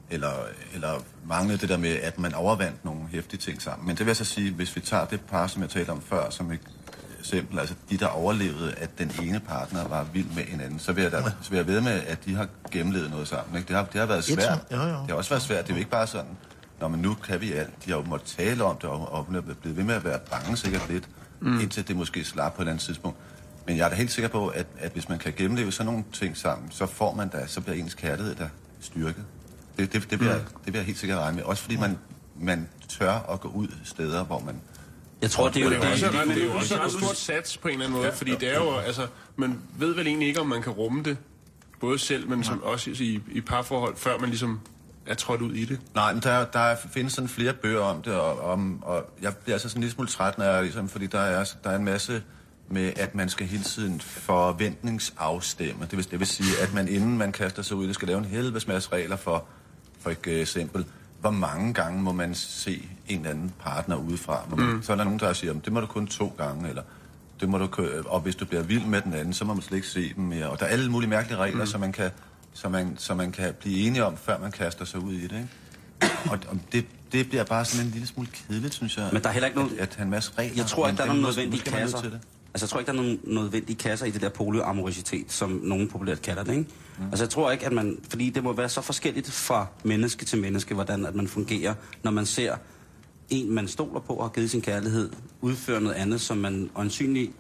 eller manglede det der med, at man overvandt nogle hæftige ting sammen. Men det vil jeg så sige, hvis vi tager det par, som jeg talte om før, som et eksempel, altså de, der overlevede, at den ene partner var vild med en anden, så vil jeg ved med, at de har gennemlevet noget sammen. Ikke? Det har været svært. Det har også været svært. Det er jo ikke bare sådan, men nu kan vi alt. De har jo måttet tale om det, og hun er blevet ved med at være bange sikkert lidt, indtil det måske slap på et eller andet tidspunkt. Men jeg er da helt sikker på, at hvis man kan gennemleve sådan nogle ting sammen, så får man da, så bliver ens kærlighed der styrket. Det vil jeg helt sikkert regne med. Også fordi man tør at gå ud steder, hvor man... Jeg tror, det er jo også et stort sats på en eller anden måde, fordi det er jo, altså, man ved vel egentlig ikke, om man kan rumme det, både selv, men som også i parforhold, før man ligesom er trådt ud i det. Nej, men der findes sådan flere bøger om det, og jeg bliver altså sådan en lille smule træt, når jeg ligesom, fordi der er en masse med, at man skal hele tiden forventningsafstemme. Det vil sige, at man inden man kaster sig ud, det skal lave en helvedes masse regler for eksempel, hvor mange gange må man se en eller anden partner udefra. Så er der nogen, der siger, det må du kun 2 gange, eller det må du og hvis du bliver vild med den anden, så må man slet ikke se dem mere. Og der er alle mulige mærkelige regler, så man kan blive enige om, før man kaster sig ud i det, ikke? Og det bliver bare sådan en lille smule kedeligt, synes jeg. Men der er heller ikke nogen... At have en masse regler. Jeg tror ikke, der er nogen nødvendige kasser. Altså, jeg tror ikke, der er nogen nødvendige kasser i det der polyamorositet, som nogen populært kalder det, ikke? Altså, jeg tror ikke, at man... Fordi det må være så forskelligt fra menneske til menneske, hvordan at man fungerer, når man ser en, man stoler på og har givet sin kærlighed, udføre noget andet, som man øjensynligt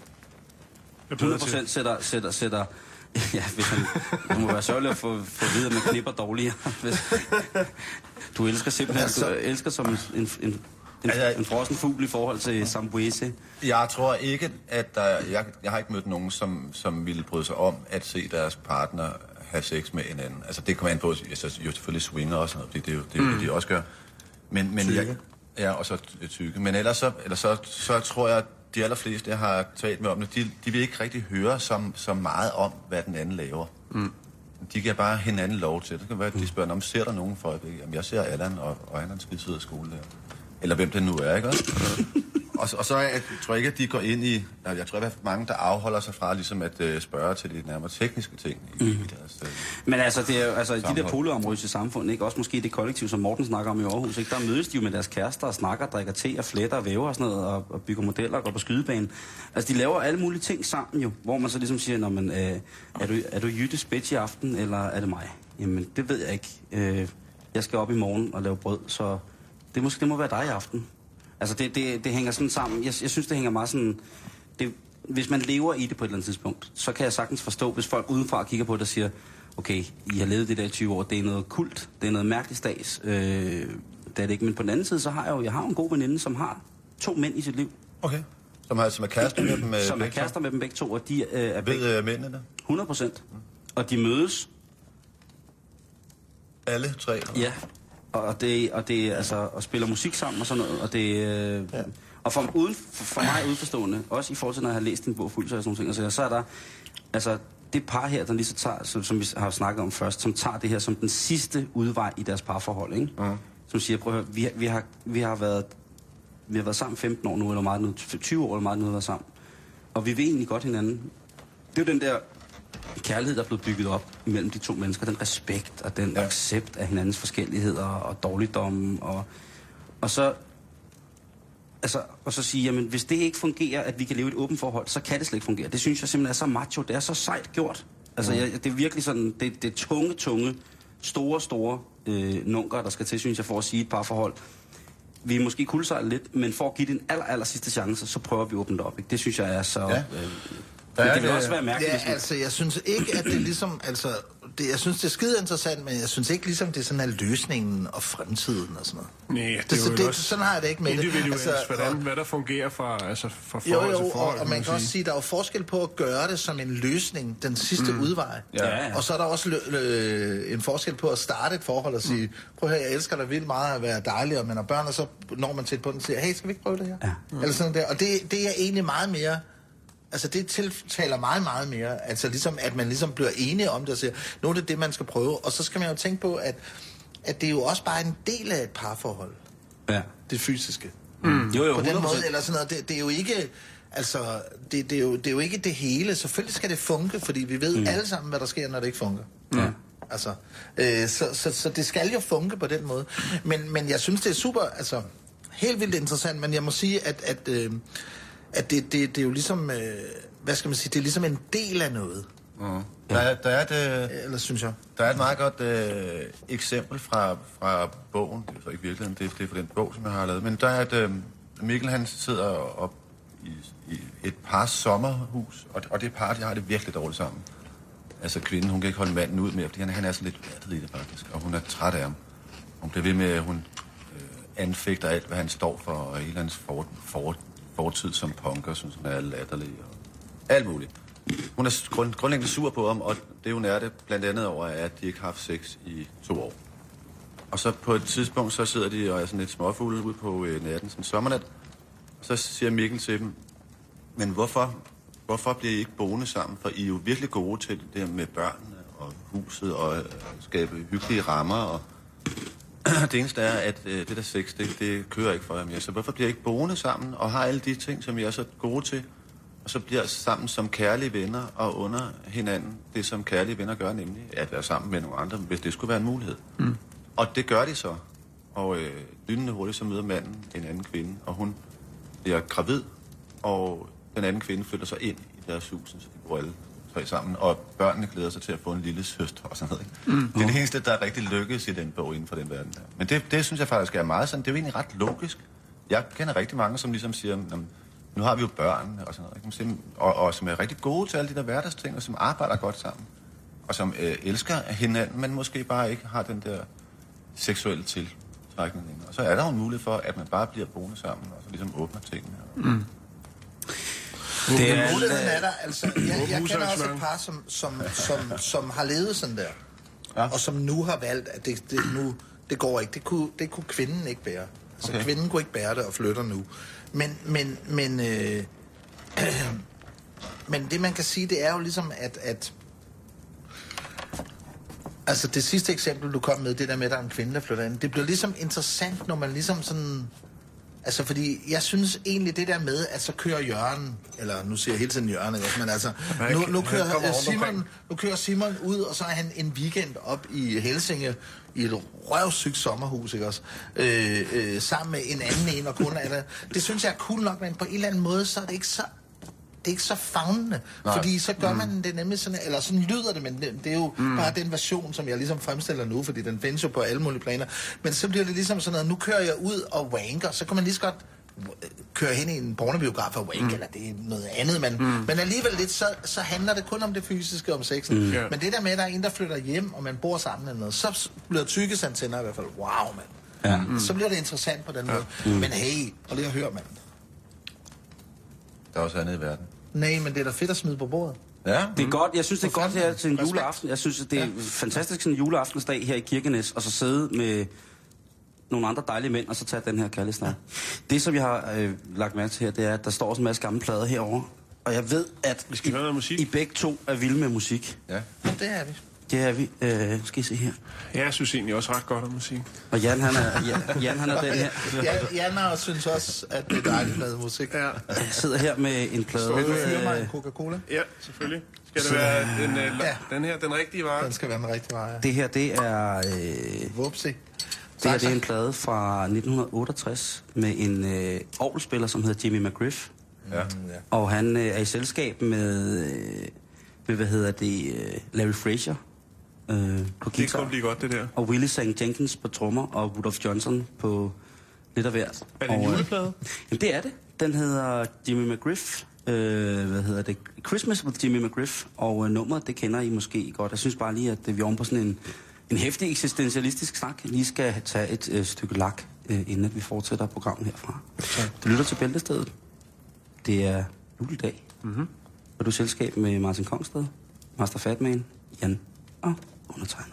100% sætter ja, hvis man må være sørgelig at få at vide, at man knipper dårligere. Du elsker simpelthen, du elsker som en frossen fugl i forhold til Sambuese. Jeg tror ikke, at jeg har ikke mødt nogen, som ville bryde sig om at se deres partner have sex med en anden. Altså det kommer an på, jo selvfølgelig swinger og sådan noget, fordi det er jo det, de også gør. Men ja, og så tykke. Men ellers så tror jeg, de allerfleste, jeg har talt med om det, de vil ikke rigtig høre så meget om, hvad den anden laver. De giver bare hinanden lov til. Det kan være, at de spørger, om ser der nogen for øjeblik? Jamen, jeg ser Allan, og han er en skide sød skole der. Eller hvem det nu er, ikke også? og så tror jeg ikke, at de går ind i... Jeg tror, at mange, der afholder sig fra ligesom at spørge til de nærmere tekniske ting i deres... Men altså, det er jo, altså de der polyamorøse samfund, ikke? Også måske det kollektiv, som Morten snakker om i Aarhus, ikke? Der mødes de jo med deres kærester og snakker, drikker te og fletter og væver og sådan noget, og bygger modeller og går på skydebanen. Altså, de laver alle mulige ting sammen jo, hvor man så ligesom siger, når man, er du Jytte Spets i aften, eller er det mig? Jamen, det ved jeg ikke. Jeg skal op i morgen og lave brød, så det må være dig i aften. Altså, det hænger sådan sammen. Jeg synes, det hænger meget sådan... Hvis man lever i det på et eller andet tidspunkt, så kan jeg sagtens forstå, hvis folk udenfra kigger på det og siger, okay, I har levet det der i 20 år, det er noget kult, det er noget mærkeligt stads. Det er det ikke. Men på den anden side, så har jeg en god veninde, som har 2 mænd i sit liv. Okay. Som er kærester med dem? Som er kærester med dem begge to, og de er begge... Ved mændene? 100%. Og de mødes... Alle 3? Ja. Og det altså, og spiller musik sammen og sådan noget, og det... Og for mig udforstående, også i forhold til, når jeg har læst din bog fuld, så er sådan nogle ting, så er der, altså, det par her, der lige så tager, som vi har snakket om først, som tager det her som den sidste udvej i deres parforhold, ikke? Som siger, prøv at høre, vi har været sammen 15 år nu, eller meget nu, 20 år eller meget nu, har været sammen. Og vi vil egentlig godt hinanden. Det er jo den der kærlighed, der er blevet bygget op imellem de 2 mennesker, den respekt og den accept af hinandens forskelligheder og dårligdomme, og så sige, jamen hvis det ikke fungerer, at vi kan leve i et åbent forhold, så kan det slet ikke fungere. Det synes jeg simpelthen er så macho, det er så sejt gjort. Altså det er virkelig sådan, det er tunge, store nunker, der skal til, synes jeg, for at sige et parforhold. Vi er måske kuldsejle lidt, men for at give det en aller sidste chance, så prøver vi at åbne det op. Ikke? Det synes jeg er så... Men det vil også være mærkeligt. Ja, altså, jeg synes ikke, at det ligesom... Altså, jeg synes, det er skide interessant, men jeg synes ikke ligesom, det er sådan, at løsningen og fremtiden og sådan noget. Nej, det er jo også... Sådan har jeg det ikke med det. Altså, hvad der fungerer fra forhold til forhold. Og man kan også sige, at der er jo forskel på at gøre det som en løsning, den sidste udvej. Ja. Og så er der også en forskel på at starte et forhold og sige, prøv her, jeg elsker dig vildt meget at være dejlig, og man har børn, og så når man til et punkt og siger, hey, skal vi ikke prøve det her? Ja. Eller sådan der. Og det er egentlig meget mere... Altså, det tiltaler meget, meget mere. Altså, ligesom, at man ligesom bliver enige om det og siger, nu er det, man skal prøve. Og så skal man jo tænke på, at det er jo også bare en del af et parforhold. Ja. Det fysiske. Jo, på den måde, eller sådan noget. Det er jo ikke... Altså, det er jo ikke det hele. Selvfølgelig skal det funke, fordi vi ved alle sammen, hvad der sker, når det ikke funker. Ja. Altså, så det skal jo funke på den måde. Men jeg synes, det er super, altså, helt vildt interessant, men jeg må sige, at det er jo ligesom, hvad skal man sige, det er ligesom en del af noget. Der er et, eller synes jeg. Der er et meget godt eksempel fra bogen, det er så ikke virkeligheden, det er for den bog, som jeg har lavet, men der er Mikkel, han sidder op i et par sommerhus, og det par, de har det virkelig dårligt sammen. Altså kvinden, hun kan ikke holde manden ud mere, fordi han er så lidt vattet i det faktisk, og hun er træt af ham. Hun bliver ved med, at hun anfægter alt, hvad han står for, og hele hans fortid som punker, synes hun er latterlig, og alt muligt. Hun er grundlæggende sur på ham, og det hun er det blandt andet over, at de ikke har haft sex i 2 år. Og så på et tidspunkt, så sidder de og er sådan lidt småfulde ude på natten, sådan en sommernat. Og så siger Mikkel til dem, men hvorfor bliver I ikke boende sammen? For I er jo virkelig gode til det der med børnene og huset og skabe hyggelige rammer. Og det eneste er, at det der sex, det kører ikke for jer mere. Så hvorfor bliver I ikke boende sammen og har alle de ting, som I er så gode til? Og så bliver sammen som kærlige venner og under hinanden det, som kærlige venner gør, nemlig at være sammen med nogle andre, hvis det skulle være en mulighed. Mm. Og det gør de så. Og lynende hurtigt, så møder manden en anden kvinde, og hun bliver gravid, og den anden kvinde flytter sig ind i deres hus, så de bor alle 3 sammen, og børnene glæder sig til at få en lille søster og sådan noget. Mm. Det er det eneste, der rigtig lykkes i den bog inden for den verden der. Men det synes jeg faktisk er meget sådan, det er jo egentlig ret logisk. Jeg kender rigtig mange, som ligesom siger, nu har vi jo børn og sådan noget, og som er rigtig gode til alle de der hverdagsting, og som arbejder godt sammen, og som elsker hinanden, men måske bare ikke har den der seksuelle tiltrækning. Og så er der jo en mulighed for, at man bare bliver boende sammen, og så ligesom åbner tingene. Mm. Muligheden er der, altså, jeg kender også et par, som har levet sådan der, ja. Og som nu har valgt, at det går ikke. Det kunne kvinden ikke bære. Altså, okay. Kvinden kunne ikke bære det og flytter nu. Men det man kan sige, det er jo ligesom, at altså det sidste eksempel, du kom med, det der med, at der er en kvinde, der flytter ind, det bliver ligesom interessant, når man ligesom sådan... Altså, fordi jeg egentlig det der med, at så kører Jørgen, eller nu siger jeg hele tiden Jørgen, men altså, nu kører Simon ud, og så er han en weekend op i Helsinge, i et røvsygt sommerhus, ikke også? Sammen med en anden og kun af det synes jeg er cool nok, men på en eller anden måde, så er det ikke så favnende. Nej. Fordi så gør man det nemlig sådan, eller sådan lyder det, men det er jo bare den version, som jeg ligesom fremstiller nu, fordi den findes jo på alle mulige planer. Men så bliver det ligesom sådan noget, nu kører jeg ud og wanker, så kan man lige så godt køre hen i en pornobiograf og wank, eller det er noget andet, men alligevel lidt, så handler det kun om det fysiske, om sexen. Men det der med, at der er en, der flytter hjem, og man bor sammen eller noget, så bliver tykkesantænder i hvert fald, wow, mand. Ja. Så bliver det interessant på den måde. Men hey, og lige at høre, mand. Der er også andet i verden. Nej, men det er da fedt at smide på bordet. Ja. Det er godt. Jeg synes, det er godt her til en juleaften. Jeg synes, det er fantastisk sådan en juleaftensdag her i Kirkenes, og så sidde med nogle andre dejlige mænd, og så tage den her kærlighedssnak. Det, som jeg har lagt mærke til her, det er, at der står også en masse gamle plader herovre. Og jeg ved, at I begge to er vilde med musik. Ja, det er vi. Det er vi. Skal I se her? Ja, jeg synes egentlig også ret godt om musik. Og Jan, han er den her. Jan har synes også, at det er dejligt med musik. Ja. Jeg sidder her med en plade. Skal du fyre mig en Coca-Cola? Ja, selvfølgelig. Skal det være den her, den rigtige vare? Den skal være den rigtige vare, ja. Det her, det er... Vupsi. Det her, det er en plade fra 1968 med en orgelspiller, som hedder Jimmy McGriff. Ja. Og han er i selskab med Larry Frazier på guitar. Det kan blive godt, det der. Og Willie St. Jenkins på trommer, og Rudolph Johnson på lidt af hvert. Er det en juleplade? Jamen, det er det. Den hedder Jimmy McGriff. Christmas with Jimmy McGriff. Og nummeret, det kender I måske godt. Jeg synes bare lige, at vi er oven på sådan en heftig eksistentialistisk snak lige skal tage et stykke lak, inden at vi fortsætter programmet herfra. Okay. Du lytter til Bæltestedet. Det er juledag. Mm-hmm. Og du er selskab med Martin Kongsted, Master Fatman, Jan og undertegnet.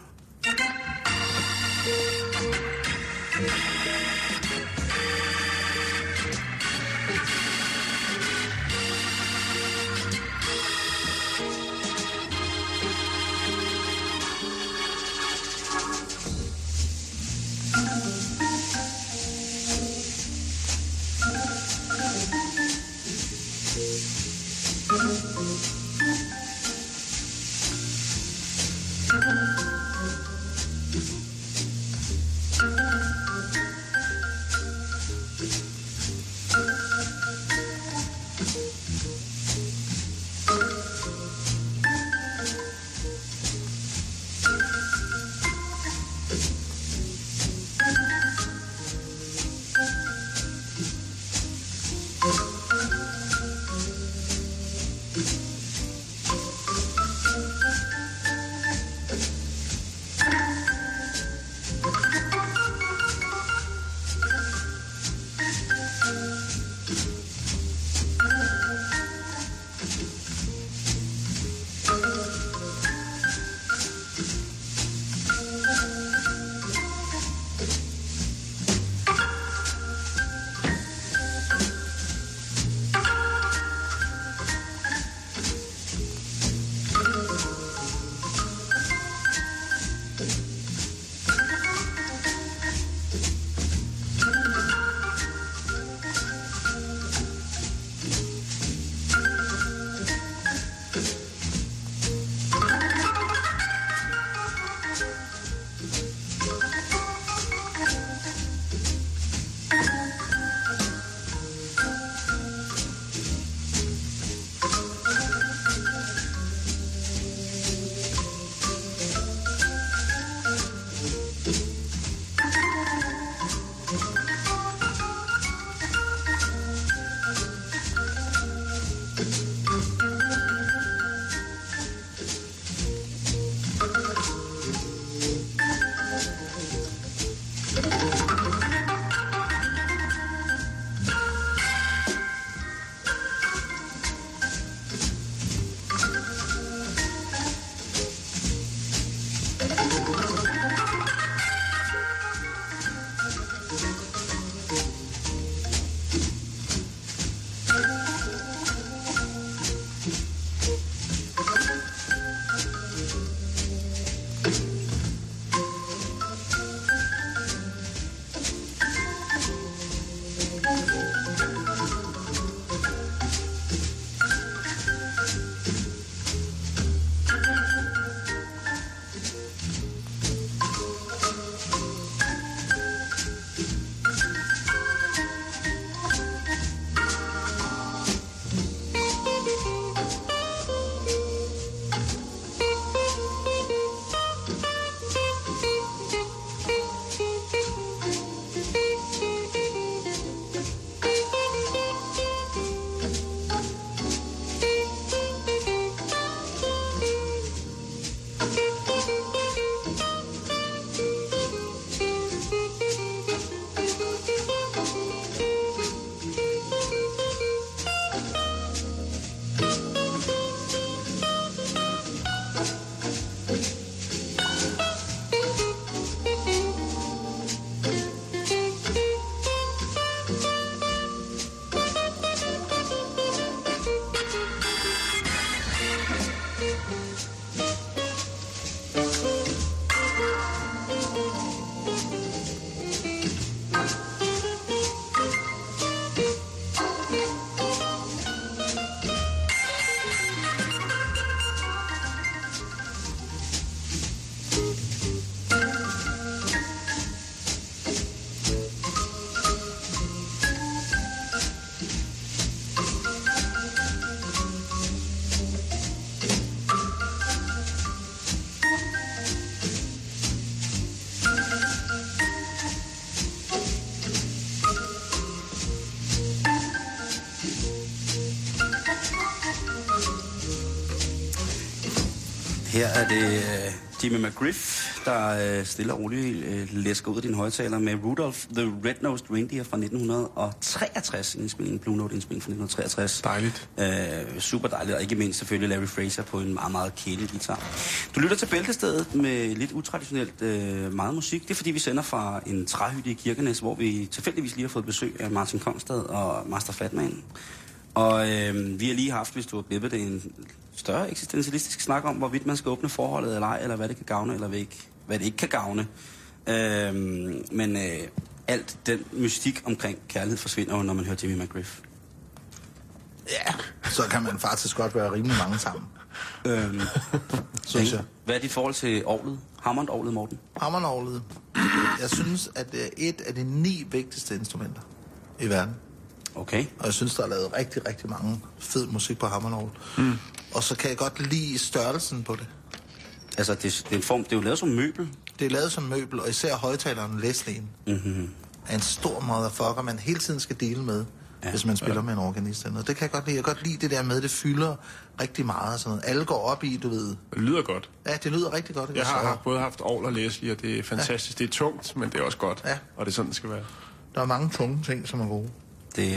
Her er det Jimmy McGriff, der stille og roligt læsker ud af din højtaler med Rudolph the Red-Nosed Reindeer fra 1963. En Blue Note-indspilning fra 1963. Dejligt. Super dejligt, og ikke mindst selvfølgelig Larry Fraser på en meget, meget kedelig guitar. Du lytter til Bæltestedet med lidt utraditionelt meget musik. Det er fordi, vi sender fra en træhytte i Kirkenes, hvor vi tilfældigvis lige har fået besøg af Martin Kongstad og Master Fatman. Og vi har lige haft, hvis du har glippet det, en større eksistentialistisk snak om, hvorvidt man skal åbne forholdet eller ej, eller hvad det kan gavne, eller hvad det ikke kan gavne. Men alt den mystik omkring kærlighed forsvinder jo, når man hører Jimmy McGriff. Ja, så kan man faktisk godt være rimelig mange sammen. Synes jeg. Hvad er dit forhold til orglet? Hammond-orglet, Morten? Hammond-orglet. Jeg synes, at det er et af de 9 vigtigste instrumenter i verden. Okay. Og jeg synes, der er lavet rigtig, rigtig mange fed musik på hammond-orgel. Og så kan jeg godt lide størrelsen på det. Altså, det er en form, det er jo lavet som møbel. Det er lavet som møbel, og især højtaleren Leslie'en er en stor motherfucker, man hele tiden skal dele med, hvis man spiller med en organist. Og det kan jeg godt lide. Jeg kan godt lide det der med, det fylder rigtig meget. Sådan noget. Alle går op i, du ved. Det lyder godt. Ja, det lyder rigtig godt. Jeg har både haft orgel og Leslie, og det er fantastisk. Ja. Det er tungt, men det er også godt. Ja. Og det er sådan, det skal være. Der er mange tunge ting, som er gode. Det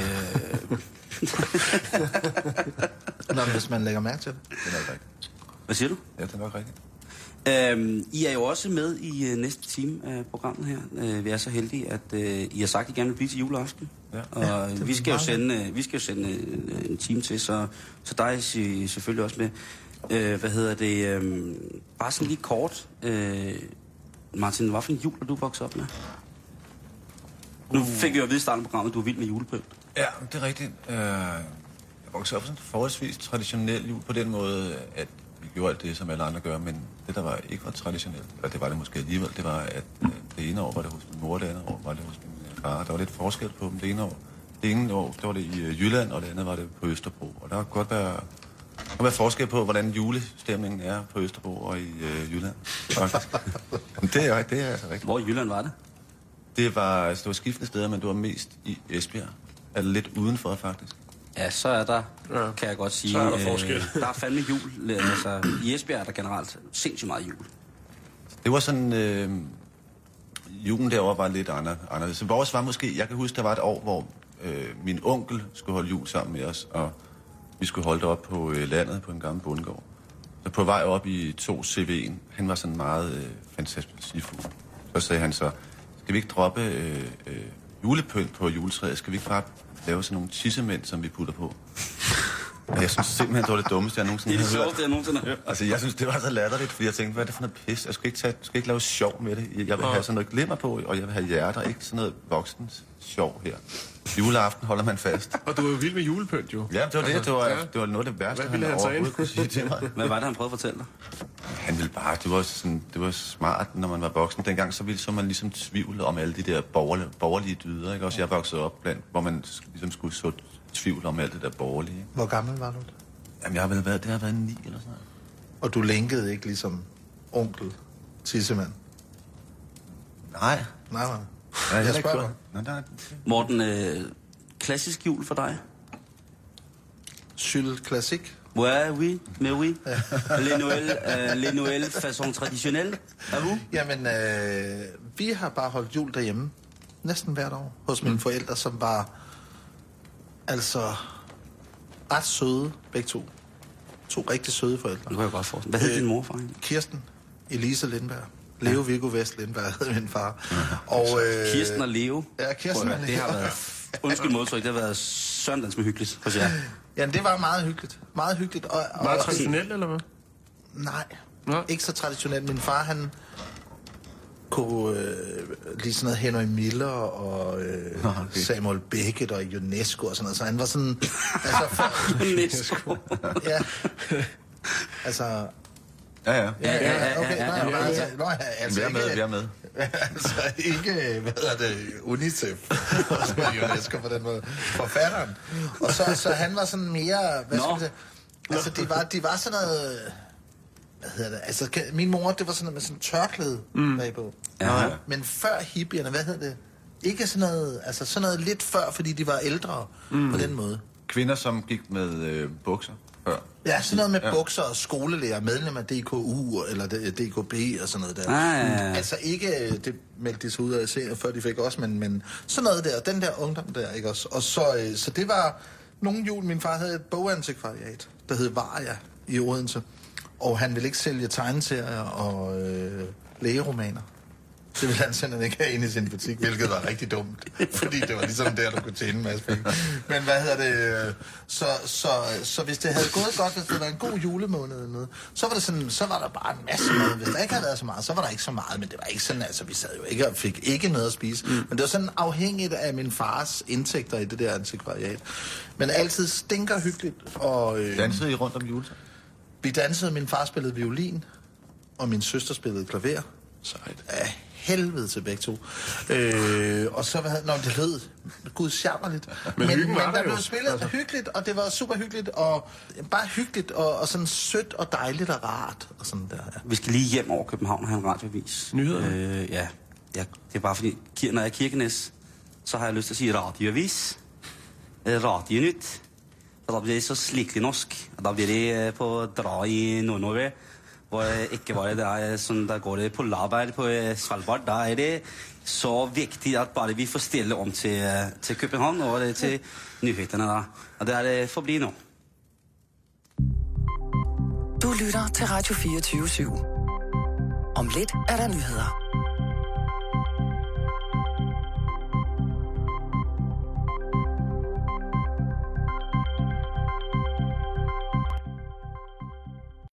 Nå, hvis man lægger mærke til det. Det er nok rigtigt. Hvad siger du? Ja, det er nok rigtigt. I er jo også med i næste time af programmet her. Vi er så heldige, at I har sagt, at I gerne vil blive til juleaften. Ja. Og vi skal jo sende en time til, så dig er selvfølgelig også med. Bare sådan lige kort. Martin, hvad for en jul er du vokset op med? Nu fik vi jo at vide i starten af programmet, at du er vild med julepynt. Ja, det er rigtigt. Jeg voksede op sådan forholdsvis traditionel jul på den måde, at vi gjorde alt det, som alle andre gør, men det, der var ikke var traditionelt, og det var det måske alligevel, det var, at det ene år var det hos min mor, det andet år var det hos min far. Der var lidt forskel på dem. Det ene år, der var det i Jylland, og det andet var det på Østerbro. Og der kan godt være forskel på, hvordan julestemningen er på Østerbro og i Jylland, faktisk. det er altså rigtigt. Hvor i Jylland var det? Det var skiftende steder, men det var mest i Esbjerg. Er det lidt udenfor, faktisk? Ja, så er der, kan jeg godt sige. Så er der forskel. Der er fandme jul. Altså, i Esbjerg er der generelt sindssygt meget jul. Det var sådan... julen derovre var lidt anderledes. Så vores var måske... Jeg kan huske, der var et år, hvor min onkel skulle holde jul sammen med os, og vi skulle holde det op på landet på en gammel bondegård. Så på vej op i 2 CV'en, han var sådan meget fantastisk. Så sagde han så, skal vi ikke droppe julepynt på juletræet? Skal vi ikke bare lave sådan nogle tissemænd, som vi putter på? Og jeg synes simpelthen, det var det dummeste, jeg nogensinde har hørt. Det er det sjoveste, jeg nogensinde har hørt. Altså, jeg synes, det var så latterligt, fordi jeg tænkte, hvad er det for noget pis? Jeg skal ikke lave sjov med det. Jeg vil have sådan noget glimmer på, og jeg vil have hjerter, ikke sådan noget voksens sjov her. Juleaften holder man fast. Og du var jo vild med julepynt, jo. Ja, det var det. Det var noget af det værste, han overhovedet kunne sige til mig. Hvad var det, han prøvede at fortælle dig? Han ville bare, det var smart, når man var voksen. Dengang så man ligesom tvivl om alle de der borgerlige dyder, ikke? Også jeg voksede op blandt, hvor man ligesom skulle så tvivl om alt det der borgerlige. Ikke? Hvor gammel var du? Jamen, det har været 9 eller sådan noget. Og du linkede ikke ligesom onkel Tissemand? Nej. Jeg spørger dig. Morten, klassisk jul for dig? Jules Classique? Ouais, oui, mais oui. Les Noël façon traditionnelle, er vous? Jamen, vi har bare holdt jul derhjemme. Næsten hvert år. Hos mine forældre, som var altså ret søde, begge to. 2 rigtig søde forældre. Det kan jeg godt forstå. Hvad hed din morfar? Kirsten Elise Lindberg. Leo Viggo Vest Lindberg hed min far. Og, Kirsten og Leo? Ja, Kirsten og Leo. Det har været, undskyld modtryk, det har været søndans med hyggeligt hos jer. Ja, det var meget hyggeligt. Meget hyggeligt. Meget traditionelt, eller hvad? Nej, ikke så traditionelt. Min far, han kunne lige sådan noget Henry Miller og Samuel Beckett og UNESCO og sådan noget. Så han var sådan... altså, UNESCO? Ja. Altså... Ja. Vi er med. Altså ikke, UNICEF og UNESCO på den måde. Forfatteren. Og så han var sådan mere, hvad skal man sige? Altså de var sådan noget, hvad hedder det? Altså min mor, det var sådan noget med sådan tørklæde bagpå. Ja. Men før hippierne, hvad hedder det? Ikke sådan noget, altså sådan noget lidt før, fordi de var ældre på den måde. Kvinder, som gik med bukser før. Ja, sådan noget med bukser og skolelærer, medlem af DKU eller DKB og sådan noget der. Ja. Altså ikke, det meldte de sig ud af serien, før de fik også, men sådan noget der, den der ungdom der, ikke også? Og så det var nogle jul, min far havde et bogantikvariat, der hed Varia i Odense, og han ville ikke sælge tegneserier og lægeromaner. Det ville han simpelthen ikke have inde i sin butik, hvilket var rigtig dumt, fordi det var ligesom der, du kunne tjene en masse penge. Men så hvis det havde gået godt, hvis det var en god julemåned eller noget, så var det sådan, så var der bare en masse mad. Hvis der ikke havde været så meget, så var der ikke så meget, men det var ikke sådan, altså vi sad jo ikke og fik ikke noget at spise. Men det var sådan afhængigt af min fars indtægter i det der antikvariat. Men altid stinker hyggeligt. Og dansede I rundt om juletid? Vi dansede, min far spillede violin, og min søster spillede klaver. Sejt. Af helvede til begge to. Og så det lød gudsjammerligt. Men der blev spillet hyggeligt, og det var super hyggeligt, og bare hyggeligt, og sådan sødt og dejligt og rart. Og sådan der, ja. Vi skal lige hjem over København og have en radioavis. Nyheder? Ja, det er bare fordi, når jeg er Kirkenes, så har jeg lyst til at sige radioavis. Radionyt. Og da bliver det så slikelig norsk. Da bliver det på dra i Nord-Norge. Hvor ikke bare det er sådan, der går det på polarbeid på Svalbard. Der er det så vigtigt, at bare vi får stille om til København og det til nyhederne der. Og det er det forbliver nu. Du lytter til Radio 24/7. Om lidt er der nyheder.